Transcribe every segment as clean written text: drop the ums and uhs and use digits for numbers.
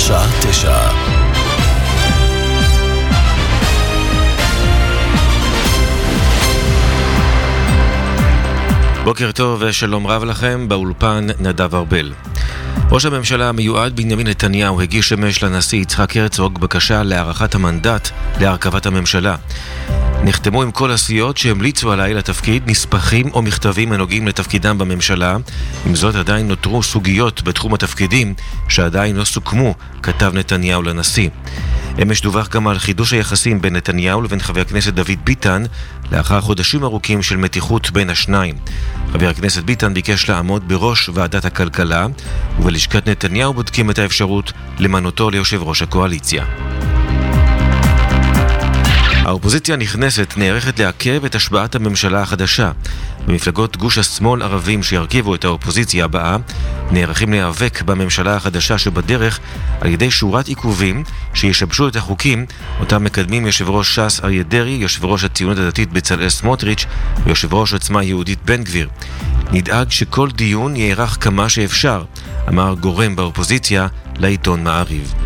השעה 9. בוקר טוב ושלום רב לכם, באולפן נדב ארבל. ראש הממשלה המיועד בנימין נתניהו הגיש אמש לנשיא יצחק הרצוג בקשה להארכת המנדט להרכבת הממשלה. נחתמו עם כל הסיעות שהמליצו עליי לתפקיד נספחים או מכתבים הנוגעים לתפקידם בממשלה. עם זאת עדיין נותרו סוגיות בתחום התפקידים שעדיין לא סוכמו, כתב נתניהו לנשיא. אמש דווח גם על חידוש היחסים בין נתניהו לבין חבר הכנסת דוד ביטן לאחר חודשים ארוכים של מתיחות בין השניים. חבר הכנסת ביטן ביקש לעמוד בראש ועדת הכלכלה, ובלשכת נתניהו בודקים את האפשרות למנותו ליושב ראש הקואליציה. האופוזיציה נכנסת נערכת לעכב את השבעת הממשלה החדשה. במפלגות גוש השמאל ערבים שירכיבו את האופוזיציה הבאה נערכים להיאבק בממשלה החדשה שבדרך על ידי שורת עיכובים שישבשו את החוקים אותם מקדמים יושב ראש ש"ס אריה דרעי, יושב ראש הציונות הדתית בצלאל סמוטריץ' ויושב ראש עוצמה יהודית בן גביר. נדאג שכל דיון יארך כמה שאפשר, אמר גורם באופוזיציה לעיתון מעריב.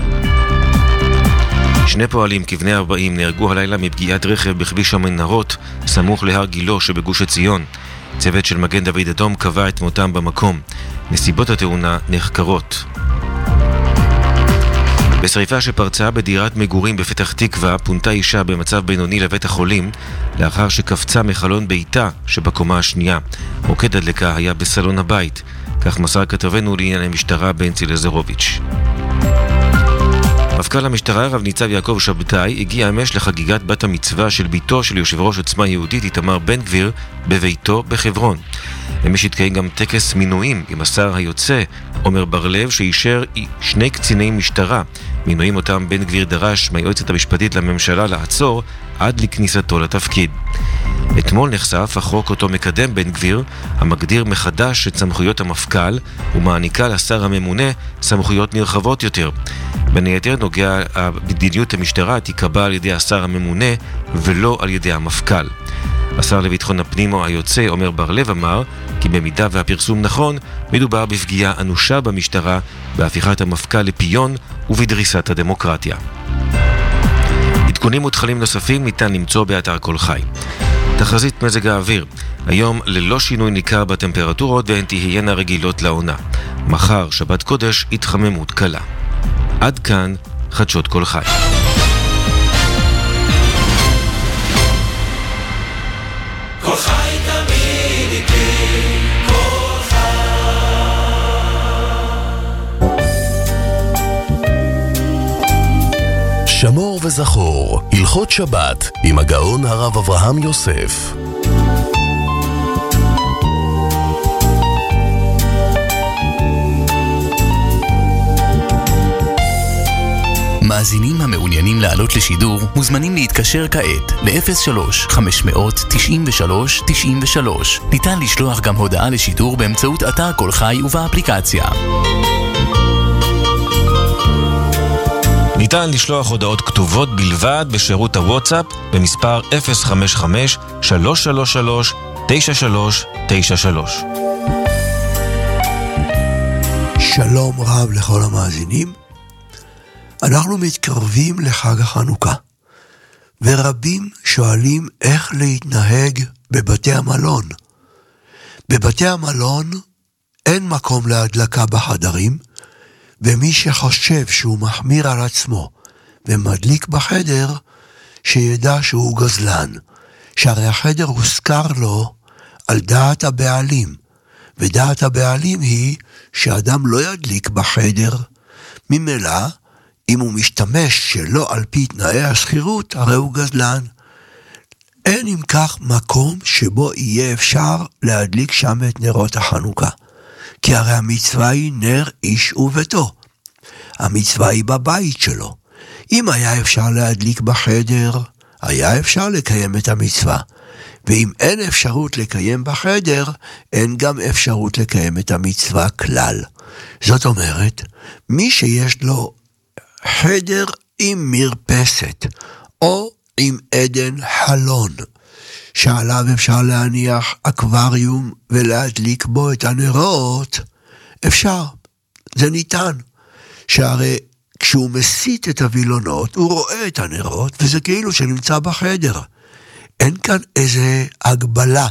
שני פועלים כבני 40 נהרגו הלילה מפגיעת רכב בכביש המנהרות סמוך להר גילו שבגוש עציון. צוות של מגן דוד אדום קבע את מותם במקום. נסיבות התאונה נחקרות. בשריפה שפרצה בדירת מגורים בפתח תקווה פונתה אישה במצב בינוני לבית החולים לאחר שקפצה מחלון ביתה שבקומה השנייה. מוקד הדלקה היה בסלון הבית, כך מסר כתבנו לעניין המשטרה בנצי לזרוביץ'. מפכ"ל המשטרה רב ניצב יעקב שבתאי הגיע אמש לחגיגת בת המצווה של ביתו של יושב ראש עוצמה יהודית איתמר בן גביר בביתו בחברון. אמש התקיים גם טקס מינויים עם השר היוצא עומר בר-לב שאישר שני קציני משטרה, מינויים אותם בן גביר דרש מהיועצת המשפטית לממשלה לעצור עד לכניסתו לתפקיד. אתמול נחשף החוק אותו מקדם בן גביר, המגדיר מחדש את סמכויות המפכ"ל ומעניקה לשר הממונה סמכויות נרחבות יותר. בין היתר נוגע מדיניות המשטרה תיקבע על ידי השר הממונה ולא על ידי המפכ"ל. השר לביטחון הפנים או היוצא עומר בר-לב אמר כי במידה והפרסום נכון מדובר בפגיעה אנושה במשטרה, בהפיכת המפכ"ל לפיון ובדריסת הדמוקרטיה. עדכונים ותכנים נוספים ניתן למצוא באתר כל חי. תחזית מזג האוויר, היום ללא שינוי ניכר בטמפרטורות והן תהיינה רגילות לעונה. מחר שבת קודש התחממות קלה. עד כאן חדשות כל חי. כל חי תמיד איתי, כל חי. שמור וזכור, הלכות שבת עם הגאון הרב אברהם יוסף. מאזינים המעוניינים לעלות לשידור מוזמנים להתקשר כעת ל-03-593-9393. ניתן לשלוח גם הודעה לשידור באמצעות אתר כל חי ובאפליקציה. ניתן לשלוח הודעות כתובות בלבד בשירות הוואטסאפ במספר 055-333-9393. שלום רב לכל המאזינים. אנחנו מתקרבים לחג החנוכה, ורבים שואלים איך להתנהג בבתי המלון. בבתי המלון אין מקום להדלקה בחדרים, ומי שחושב שהוא מחמיר על עצמו ומדליק בחדר, שידע שהוא גזלן, שהרי החדר הוזכר לו על דעת הבעלים, ודעת הבעלים היא שאדם לא ידליק בחדר. ממילא, אם הוא משתמש שלא על פי תנאי השכירות, הרי הוא גזלן. אין אם כך מקום שבו יהיה אפשר להדליק שם את נרות החנוכה. כי הרי המצווה היא נר איש וביתו. המצווה היא בבית שלו. אם היה אפשר להדליק בחדר, היה אפשר לקיים את המצווה. ואם אין אפשרות לקיים בחדר, אין גם אפשרות לקיים את המצווה כלל. זאת אומרת, מי שיש לו חדר עם מרפסת, או עם עדן חלון, שעליו אפשר להניח אקווריום ולהדליק בו את הנרות, אפשר, זה ניתן. שהרי כשהוא מסית את הווילונות, הוא רואה את הנרות, וזה כאילו שנמצא בחדר. אין כאן איזה הגבלה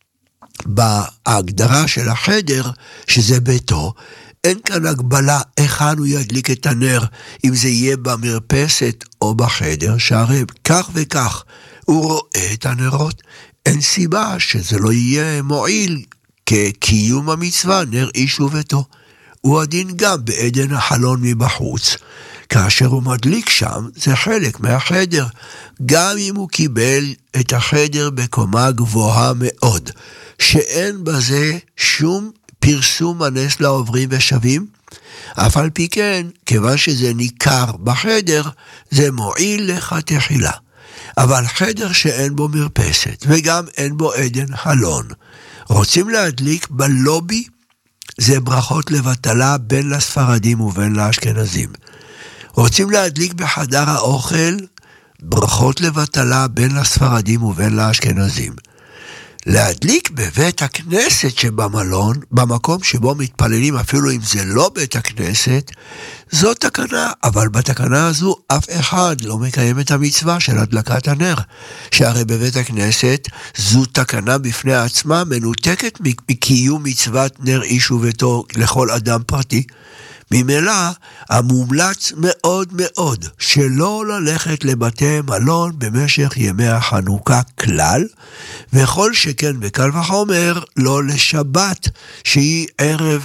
בהגדרה של החדר, שזה ביתו, אין כאן הגבלה היכן הוא ידליק את הנר, אם זה יהיה במרפסת או בחדר, שהרי כך וכך הוא רואה את הנרות, אין סיבה שזה לא יהיה מועיל כקיום המצווה, נר איש וביתו. הוא הדין גם בעדן החלון מבחוץ, כאשר הוא מדליק שם, זה חלק מהחדר, גם אם הוא קיבל את החדר בקומה גבוהה מאוד, שאין בזה שום פרסום הנס לעוברים ושבים, אף על פי כן, כיוון שזה ניכר בחדר, זה מועיל לך תחילה. אבל חדר שאין בו מרפסת, וגם אין בו עדן חלון, רוצים להדליק בלובי, זה ברכות לבטלה בין לספרדים ובין לאשכנזים. רוצים להדליק בחדר האוכל, ברכות לבטלה בין לספרדים ובין לאשכנזים. להדליק בבית הכנסת שבמלון, במקום שבו מתפללים, אפילו אם זה לא בית הכנסת, זו תקנה, אבל בתקנה הזו אף אחד לא מקיים את המצווה של הדלקת הנר, שהרי בבית הכנסת זו תקנה בפני עצמה, מנותקת מקיום מצוות נר איש וביתו לכל אדם פרטי. ממילא המומלץ מאוד מאוד שלא ללכת לבתי מלון במשך ימי החנוכה כלל, וכל שכן בקל וחומר לא לשבת שהיא ערב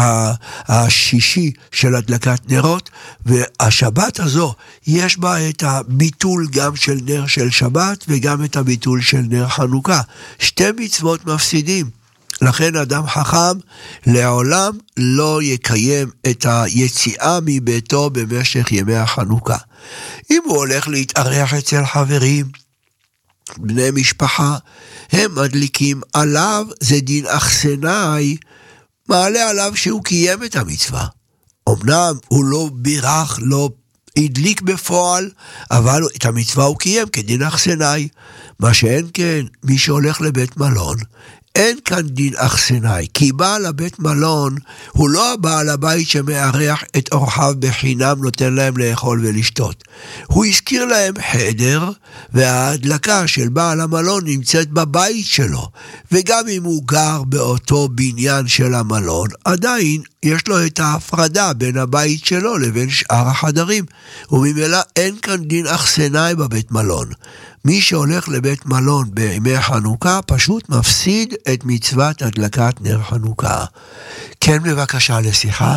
השישי של הדלקת נרות, והשבת הזו יש בה את הביטול גם של נר של שבת וגם את הביטול של נר חנוכה, שתי מצוות מפסידים. לכן אדם חכם לעולם לא יקיים את היציאה מביתו במשך ימי החנוכה. אם הוא הולך להתארח אצל חברים, בני משפחה, הם מדליקים עליו, זה דין אכסנאי, מעלה עליו שהוא קיים את המצווה. אמנם הוא לא בירך, לא הדליק בפועל, אבל את המצווה הוא קיים כדין אכסנאי. מה שאין כן, מי שהולך לבית מלון, אין כאן דין אכסנאי, כי בעל הבית מלון הוא לא הבעל הבית שמארח את אורחיו בחינם, נותן להם לאכול ולשתות. הוא הזכיר להם חדר, וההדלקה של בעל המלון נמצאת בבית שלו, וגם אם הוא גר באותו בניין של המלון, עדיין יש לו את ההפרדה בין הבית שלו לבין שאר החדרים, וממילא אין כאן דין אכסנאי בבית מלון. מי שהולך לבית מלון בימי חנוכה פשוט מפסיד את מצוות הדלקת נר חנוכה. כן, בבקשה, לשיחה.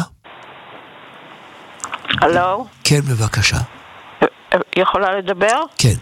הלו? כן, בבקשה. יכולה לדבר? כן.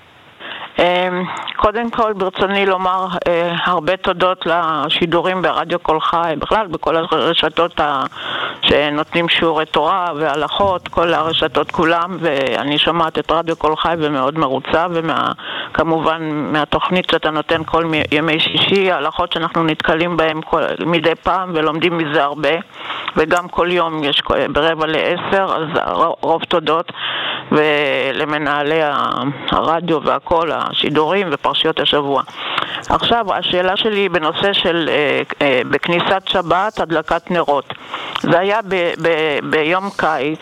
קודם כל ברצוני לומר הרבה תודות לשידורים ברדיו קול חי, בכלל בכל הרשתות שנותנים שיעורי תורה והלכות, כל הרשתות כולם, ואני שומעת את רדיו קול חי ומאוד מרוצה, וכמובן מהתוכנית שאתה נותן כל ימי שישי, ההלכות שאנחנו נתקלים בהם מדי פעם ולומדים מזה הרבה, וגם כל יום יש ב9:45, אז רוב תודות, ולמנהלי הרדיו והכל, השידורים ופרשיות השבוע. עכשיו, השאלה שלי בנושא של בכניסת שבת, הדלקת נרות. זה היה ביום קיץ,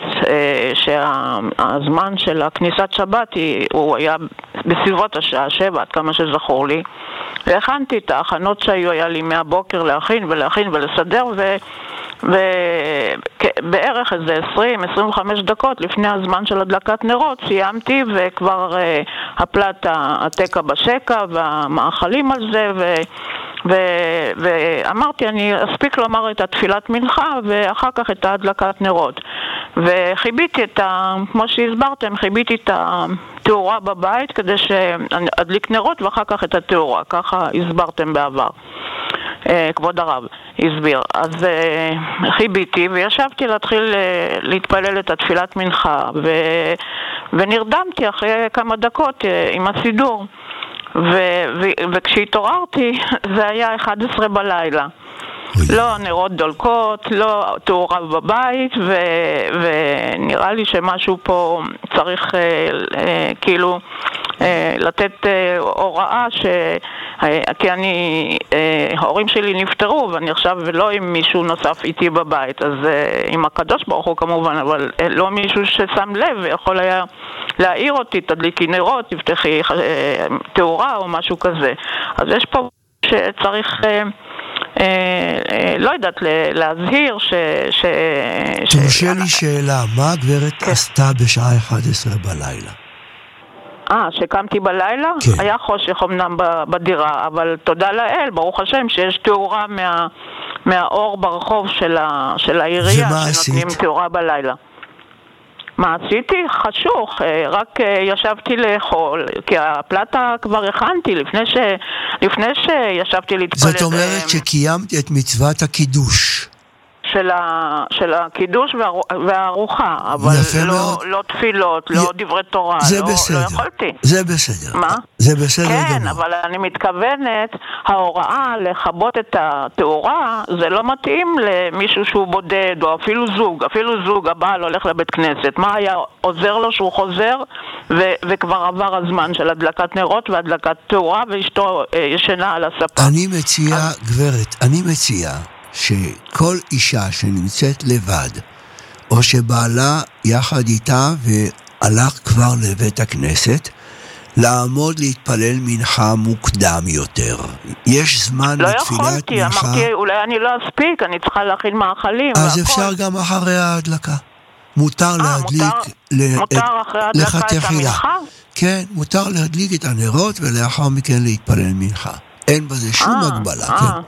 שהזמן של הכניסת שבת הוא היה בסביבות השעה 7, עד כמה שזכור לי. והכנתי את ההכנות שהיו, היה לי מהבוקר להכין ולסדר, ובערך איזה 20-25 דקות לפני הזמן של הדלקת נרות סיימתי, וכבר הפלט התקע בשקע והמאכלים על זה, ואמרתי אני אספיק לומר את התפילת מנחה ואחר כך את הדלקת נרות, וחיביתי כמו שהסברתם, חיביתי את התאורה בבית כדי שאדליק נרות ואחר כך את התאורה, ככה הסברתם בעבר, כבוד הרב הסביר. אז חיביתי וישבתי להתחיל להתפלל את התפילת מנחה, ונרדמתי אחרי כמה דקות עם הסידור, וכשהתעוררתי זה היה 11 בלילה. לא נרות דולקות, לא תאורה בבית, ונראה לי שמשהו פה צריך כאילו לתת הוראה כי ההורים שלי נפטרו, ואני עכשיו לא עם מישהו נוסף איתי בבית, אז עם הקדוש ברוך הוא כמובן, אבל לא מישהו ששם לב ויכול היה להעיר אותי, תדליקי נרות, תפתחי תאורה או משהו כזה. אז יש פה שצריך לא יודעת להזהיר תרשה לי שאלה, מה הגברת עשתה בשעה 11 בלילה? שקמתי בלילה? כן. היה חושך אמנם בדירה, אבל תודה לאל, ברוך השם, שיש תאורה מהאור ברחוב של העירייה, שנותנים תאורה בלילה. מה עשיתי? חשוך, רק ישבתי לאכול, כי הפלטה כבר הכנתי לפני שישבתי להתפלל. זאת אומרת שקיימת את מצוות הקידוש. של הקידוש והארוחה, אבל לא תפילות, לא דברי תורה, לא יכולתי. זה בסדר. מה? זה בסדר גמור. כן, אבל אני מתכוונת, ההוראה לכבות את התאורה, זה לא מתאים למישהו שהוא בודד, או אפילו זוג, הבעל הולך לבית כנסת. מה היה עוזר לו שהוא חוזר, וכבר עבר הזמן של הדלקת נרות והדלקת תאורה, ואשתו ישנה על הספה. אני מציע שכל אישה שנמצאת לבד, או שבעלה יחד איתה והלך כבר לבית הכנסת, לעמוד להתפלל מנחה מוקדם יותר. יש זמן לתפילת מנחה. לא יכולתי, אמרתי, אולי אני לא אספיק, אני צריכה להכין מאכלים. אז אפשר גם אחרי ההדלקה. מותר להדליק מותר אחרי ההדלקה את המנחה? כן, מותר להדליק את הנרות ולאחר מכן להתפלל מנחה. אין בזה שום הגבלה, כן.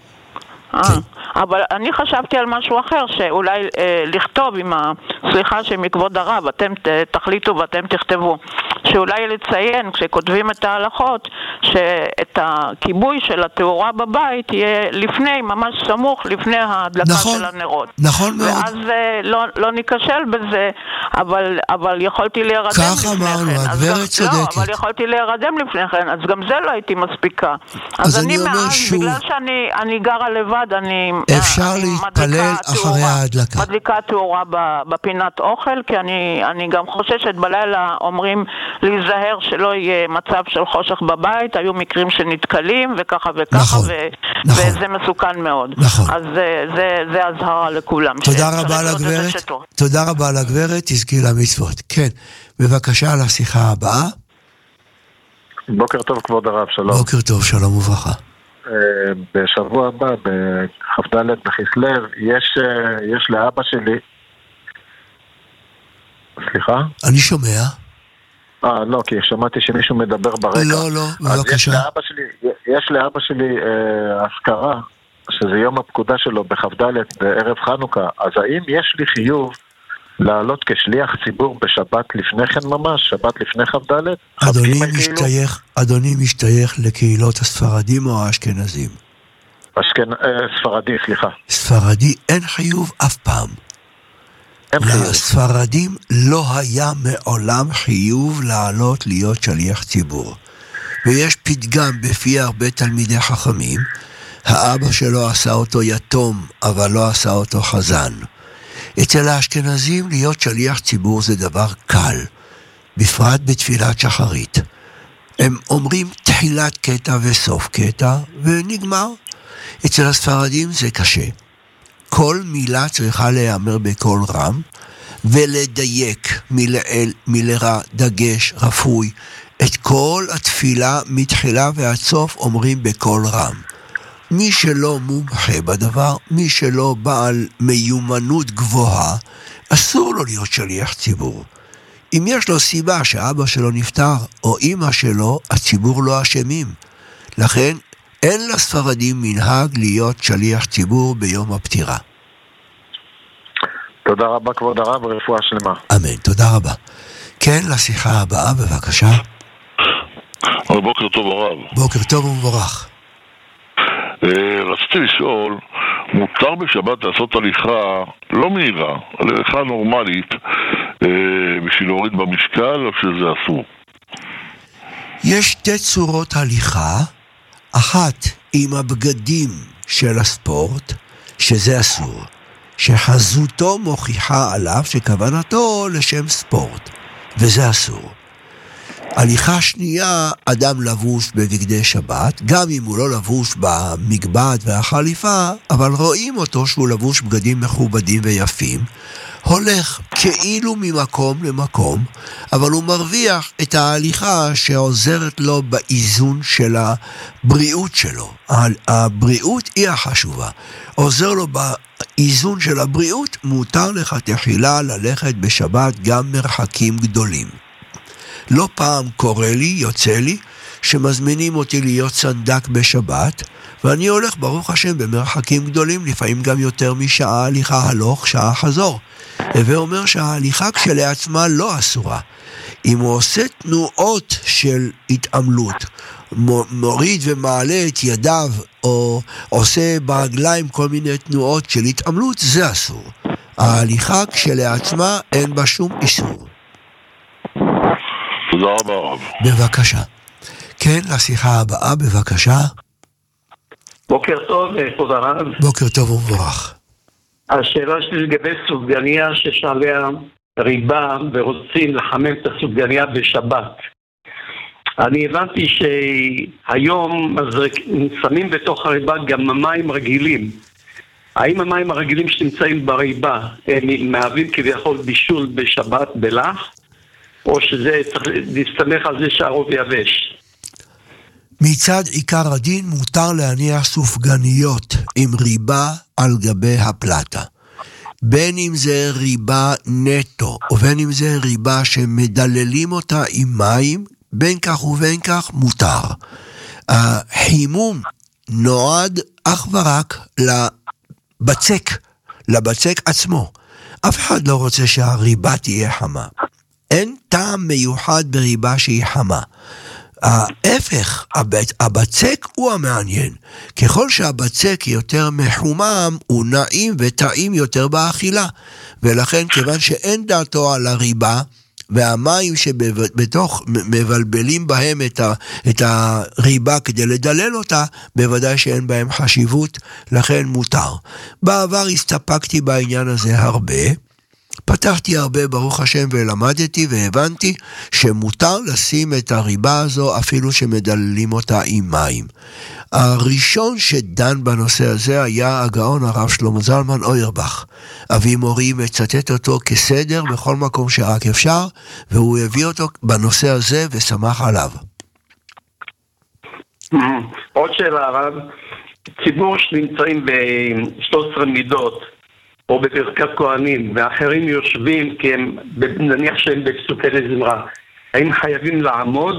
אבל אני חשבתי על משהו אחר, שאולי לכתוב עם הסליחה שמכבוד הרב, אתם תחליטו ואתם תכתבו, שאולי לציין כשכותבים את ההלכות, שאת הכיבוי של התאורה בבית יהיה לפני, ממש סמוך לפני ההדלקה של הנרות. נכון מאוד. ואז לא ניקשל בזה, אבל יכולתי להירדם לפני כן. כך אמרנו, הגברת צודקת. לא, אבל יכולתי להירדם לפני כן, אז גם זה לא הייתי מספיקה. אז אני אומר שוב, בגלל שאני גרה לבד, אני אפשר להתפלל אחרי ההדלקה. מדליקה תאורה בפינת אוכל, כי אני גם חוששת בלילה אומרים להיזהר שלא יהיה מצב של חושך בבית, היו מקרים שנתקלים וככה וככה, וזה מסוכן מאוד. אז זה הזהרה לכולם. תודה רבה לגברת, תזכי למצוות. כן, בבקשה לשיחה הבאה. בוקר טוב כבוד הרב, שלום. בוקר טוב, שלום וברכה. בשבוע הבא, בכ"ד בכסלו, יש לאבא שלי... סליחה? אני שומע. לא, כי שמעתי שמישהו מדבר ברקע. לא, בבקשה. יש לאבא שלי הזכרה, שזה יום הפקודה שלו בכ"ד בערב חנוכה, אז האם יש לי חיוב לעלות כשליח ציבור בשבת לפני כן ממש, שבת לפני כ"ד? אדוני משתייך לקהילות הספרדים או האשכנזים? ספרדי, סליחה. ספרדי, אין חיוב אף פעם. לספרדים לא היה מעולם חיוב לעלות להיות שליח ציבור. ויש פתגם בפי הרבה תלמידי חכמים, האבא שלו עשה אותו יתום, אבל לא עשה אותו חזן. אצל האשכנזים להיות שליח ציבור זה דבר קל, בפרט בתפילת שחרית. הם אומרים תחילת קטע וסוף קטע, ונגמר. אצל הספרדים זה קשה. כל מילה צריכה להיאמר בקול רם, ולדייק מלרע דגש רפוי. את כל התפילה מתחילה ועד סוף אומרים בקול רם. מי שלא מומחה בדבר, מי שלא בעל מיומנות גבוהה, אסור לו להיות שליח ציבור. אם יש לו סיבה שאבא שלו נפטר, או אמא שלו, הציבור לא אשמים. לכן, אין לספרדים מנהג להיות שליח ציבור ביום הפטירה. תודה רבה כבוד הרב, רפואה שלמה. אמן, תודה רבה. כן, לשיחה הבאה, בבקשה. בוקר טוב הרב. בוקר טוב ומבורך. רציתי לשאול, מותר בשבת לעשות הליכה לא מהירה, הליכה נורמלית, בשביל להוריד במשקל, או שזה אסור? יש שתי צורות הליכה, אחת עם הבגדים של הספורט, שזה אסור, שחזותו מוכיחה עליו שכוונתו לשם ספורט, וזה אסור. הליכה שנייה, אדם לבוש בבגדי שבת, גם אם הוא לא לבוש במגבעת והחליפה, אבל רואים אותו שהוא לבוש בגדים מכובדים ויפים, הולך כאילו ממקום למקום, אבל הוא מרוויח את ההליכה שעוזרת לו באיזון של הבריאות שלו. הבריאות היא החשובה. עוזר לו באיזון של הבריאות, מותר לך תחילה ללכת בשבת גם מרחקים גדולים. לא פעם קורה לי, יוצא לי, שמזמינים אותי להיות סנדק בשבת, ואני הולך ברוך השם במרחקים גדולים, לפעמים גם יותר משעה הליכה הלוך, שעה חזור. ואומר שההליכה כשלעצמה לא אסורה. אם הוא עושה תנועות של התעמלות, מוריד ומעלה את ידיו, או עושה ברגליים כל מיני תנועות של התעמלות, זה אסור. ההליכה כשלעצמה אין בה שום איסור. תודה רבה רב. בבקשה. כן, לשיחה הבאה, בבקשה. בוקר טוב, תודה רב. בוקר טוב ומבורך. השאלה שלי לגבי סופגניה שיש עליה ריבה ורוצים לחמם את הסופגניה בשבת. אני הבנתי שהיום שמים בתוך הריבה גם מים רגילים. האם המים הרגילים שנמצאים בריבה הם מהווים כביכול בישול בשבת בלח? או שזה צריך להסתמך על זה שהרוב יבש? מצד עיקר הדין מותר להניח סופגניות עם ריבה על גבי הפלטה. בין אם זה ריבה נטו, או בין אם זה ריבה שמדללים אותה עם מים, בין כך ובין כך מותר. החימום נועד אך ורק לבצק עצמו. אף אחד לא רוצה שהריבה תהיה חמה. אין טעם מיוחד בריבה שהיא חמה. ההפך, הבצק הוא המעניין. ככל שהבצק יותר מחומם, הוא נעים וטעים יותר באכילה. ולכן, כיוון שאין דעתו על הריבה, והמים שבתוך מבלבלים בהם את הריבה כדי לדלל אותה, בוודאי שאין בהם חשיבות, לכן מותר. בעבר הסתפקתי בעניין הזה הרבה, פתחתי הרבה ברוך השם ולמדתי והבנתי שמותר לשים את הריבה הזו אפילו שמדללים אותה עם מים. הראשון שדן בנושא הזה היה הגאון הרב שלמה זלמן אוירבך. אבי מורי מצטט אותו כסדר בכל מקום שרק אפשר, והוא הביא אותו בנושא הזה ושמח עליו. עוד שאלה הרב, ציבור שנמצאים ב-13 מידות או בברכת כהנים, ואחרים יושבים כי הם, נניח שהם בפסוקי זמרה, האם חייבים לעמוד?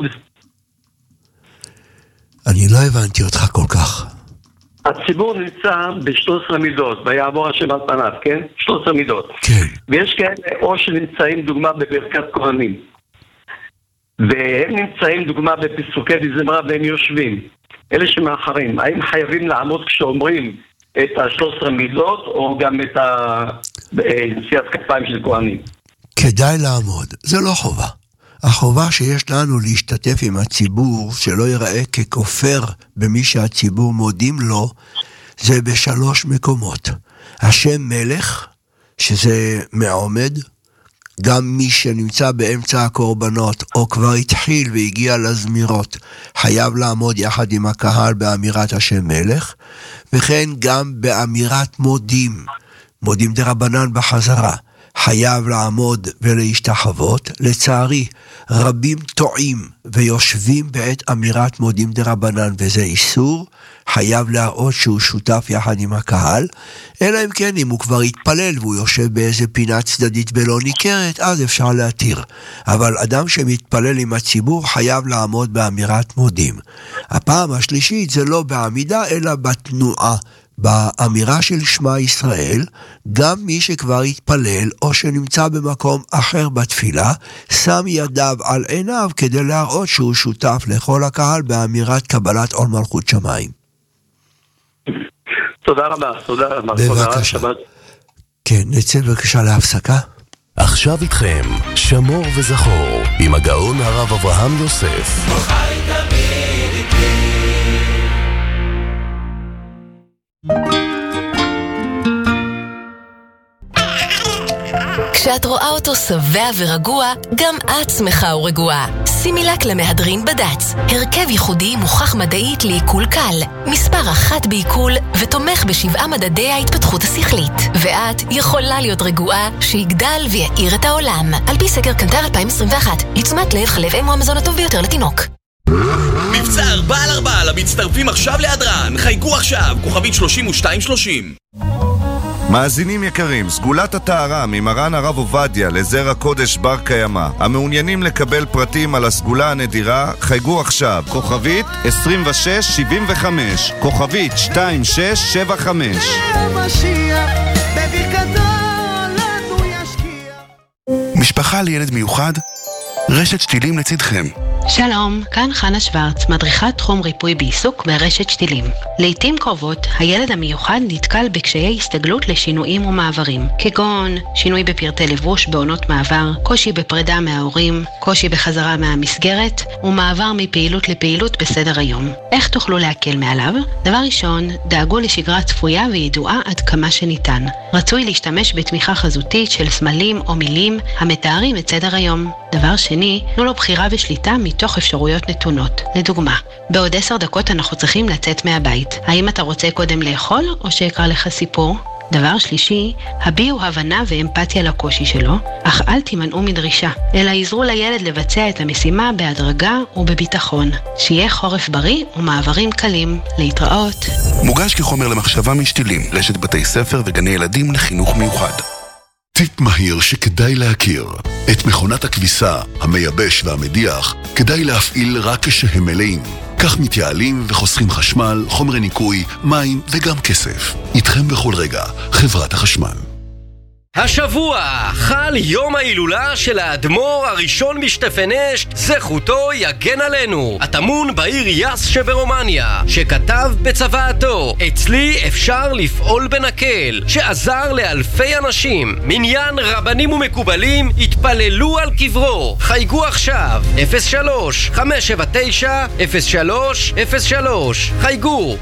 אני לא הבנתי אותך כל כך. הציבור נמצא ב-13 מידות, ויעבור השם על פניו, כן? 13 מידות. כן. ויש כאלה או שנמצאים דוגמה בברכת כהנים, והם נמצאים דוגמה בפסוקי זמרה והם יושבים. אלה שמאחרים, האם חייבים לעמוד כשאומרים את ה-13 מידות, או גם את נשיאת כפיים של כהנים? כדאי לעמוד, זה לא חובה. החובה שיש לנו להשתתף עם הציבור, שלא ייראה ככופר במי שהציבור מודים לו, זה בשלוש מקומות. השם מלך, שזה מעומד, גם מי שנמצא באמצע הקורבנות, או כבר התחיל והגיע לזמירות, חייב לעמוד יחד עם הקהל באמירת השם מלך, וכן גם באמירת מודים, מודים דרבנן בחזרה, חייב לעמוד ולהשתחוות. לצערי, רבים טועים ויושבים בעת אמירת מודים דרבנן, וזה איסור, חייב להראות שהוא שותף יחד עם הקהל, אלא אם כן, אם הוא כבר התפלל והוא יושב באיזה פינה צדדית ולא ניכרת, אז אפשר להתיר. אבל אדם שמתפלל עם הציבור חייב לעמוד באמירת מודים. הפעם השלישית זה לא בעמידה, אלא בתנועה. באמירה של שמע ישראל, גם מי שכבר התפלל או שנמצא במקום אחר בתפילה, שם ידיו על עיניו כדי להראות שהוא שותף לכל הקהל באמירת קבלת עול מלכות שמיים. תודה רבה, תודה רבה. בבקשה. כן, נצא בבקשה להפסקה. עכשיו איתכם, שמור וזכור, עם הגאון הרב אברהם יוסף. כשאת רואה אותו שבע ורגוע, גם את שמחה ורגועה. סימילק למהדרין בד"ץ, הרכב ייחודי מוכח מדעית לעיכול קל, מספר 1 בעיכול ותומך ב7 מדדי ההתפתחות השכלית. ואת יכולה להיות רגועה שיגדל ויעיר את העולם. על פי סקר קנטר 2021, לתשומת לב חלב אם הוא המזון הטוב ביותר לתינוק. מבצע 4/4 למצטרפים עכשיו להדרן. חייגו עכשיו, כוכבית 3230. מאזינים יקרים, סגולת הטהרה ממרן הרב עובדיה לזר הקודש בר קיימה. המעוניינים לקבל פרטים על הסגולה הנדירה, חייגו עכשיו, כוכבית 2675, כוכבית 2675. משפחה לילד מיוחד? רשת שתילים לצדכם. שלום, כאן חנה שוורץ, מדריכת תחום ריפוי בעיסוק ברשת שתילים. לעתים קרובות, הילד המיוחד נתקל בקשיי הסתגלות לשינויים ומעברים, כגון שינוי בפרטי לבוש בעונות מעבר, קושי בפרידה מההורים, קושי בחזרה מהמסגרת, ומעבר מפעילות לפעילות בסדר היום. איך תוכלו להקל מעליו? דבר ראשון, דאגו לשגרה צפויה וידועה עד כמה שניתן. רצוי להשתמש בתמיכה חזותית של סמלים או מילים המתארים את סדר היום. דבר שני, תנו לו בחירה ושליטה מתוך אפשרויות נתונות. לדוגמה, בעוד 10 דקות אנחנו צריכים לצאת מהבית. האם אתה רוצה קודם לאכול או שיקרא לך סיפור? דבר שלישי, הביעו הבנה ואמפתיה לקושי שלו, אך אל תימנעו מדרישה, אלא עזרו לילד לבצע את המשימה בהדרגה ובביטחון. שיהיה חורף בריא ומעברים קלים. להתראות. מוגש כחומר למחשבה משתילים, רשת בתי ספר וגני ילדים לחינוך מיוחד. טיפ מהיר שכדאי להכיר. את מכונת הכביסה, המייבש והמדיח כדאי להפעיל רק כשהם מלאים. כך מתייעלים וחוסכים חשמל, חומרי ניקוי, מים וגם כסף. איתכם בכל רגע, חברת החשמל. השבוע חל יום ההילולה של האדמו"ר הראשון משטפנשט, זכותו יגן עלינו, הטמון בעיר יאס שברומניה, שכתב בצוואתו: אצלי אפשר לפעול בנקל, שעזר לאלפי אנשים. מניין רבנים ומקובלים התפללו על קברו. חייגו עכשיו 03-579-0303. חייגו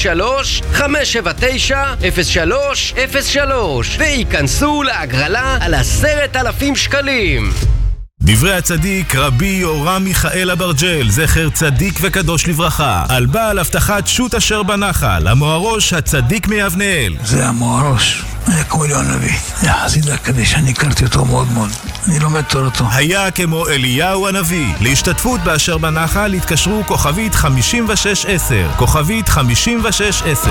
03-579-0303 וייכנסו להגרלה על 10,000 שקלים. דברי הצדיק רבי יורם מיכאל אברג'ל, זכר צדיק וקדוש לברכה, על בעל הבטחת שו"ת אשר בנחל, המוהרוש הצדיק מיבנאל. זה המוהרוש, היה כמו אליהו הנביא, היה חסיד הקדש, אני הכרתי אותו מאוד מאוד, אני לומד תורתו. היה כמו אליהו הנביא. להשתתפות באשר בנחל התקשרו כוכבית 5610, כוכבית 5610.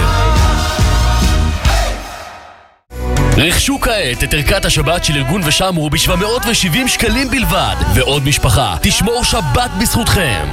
רכשו כעת את ערכת השבת של ארגון ושמרו ב-770 שקלים בלבד, ועוד משפחה תשמור שבת בזכותכם.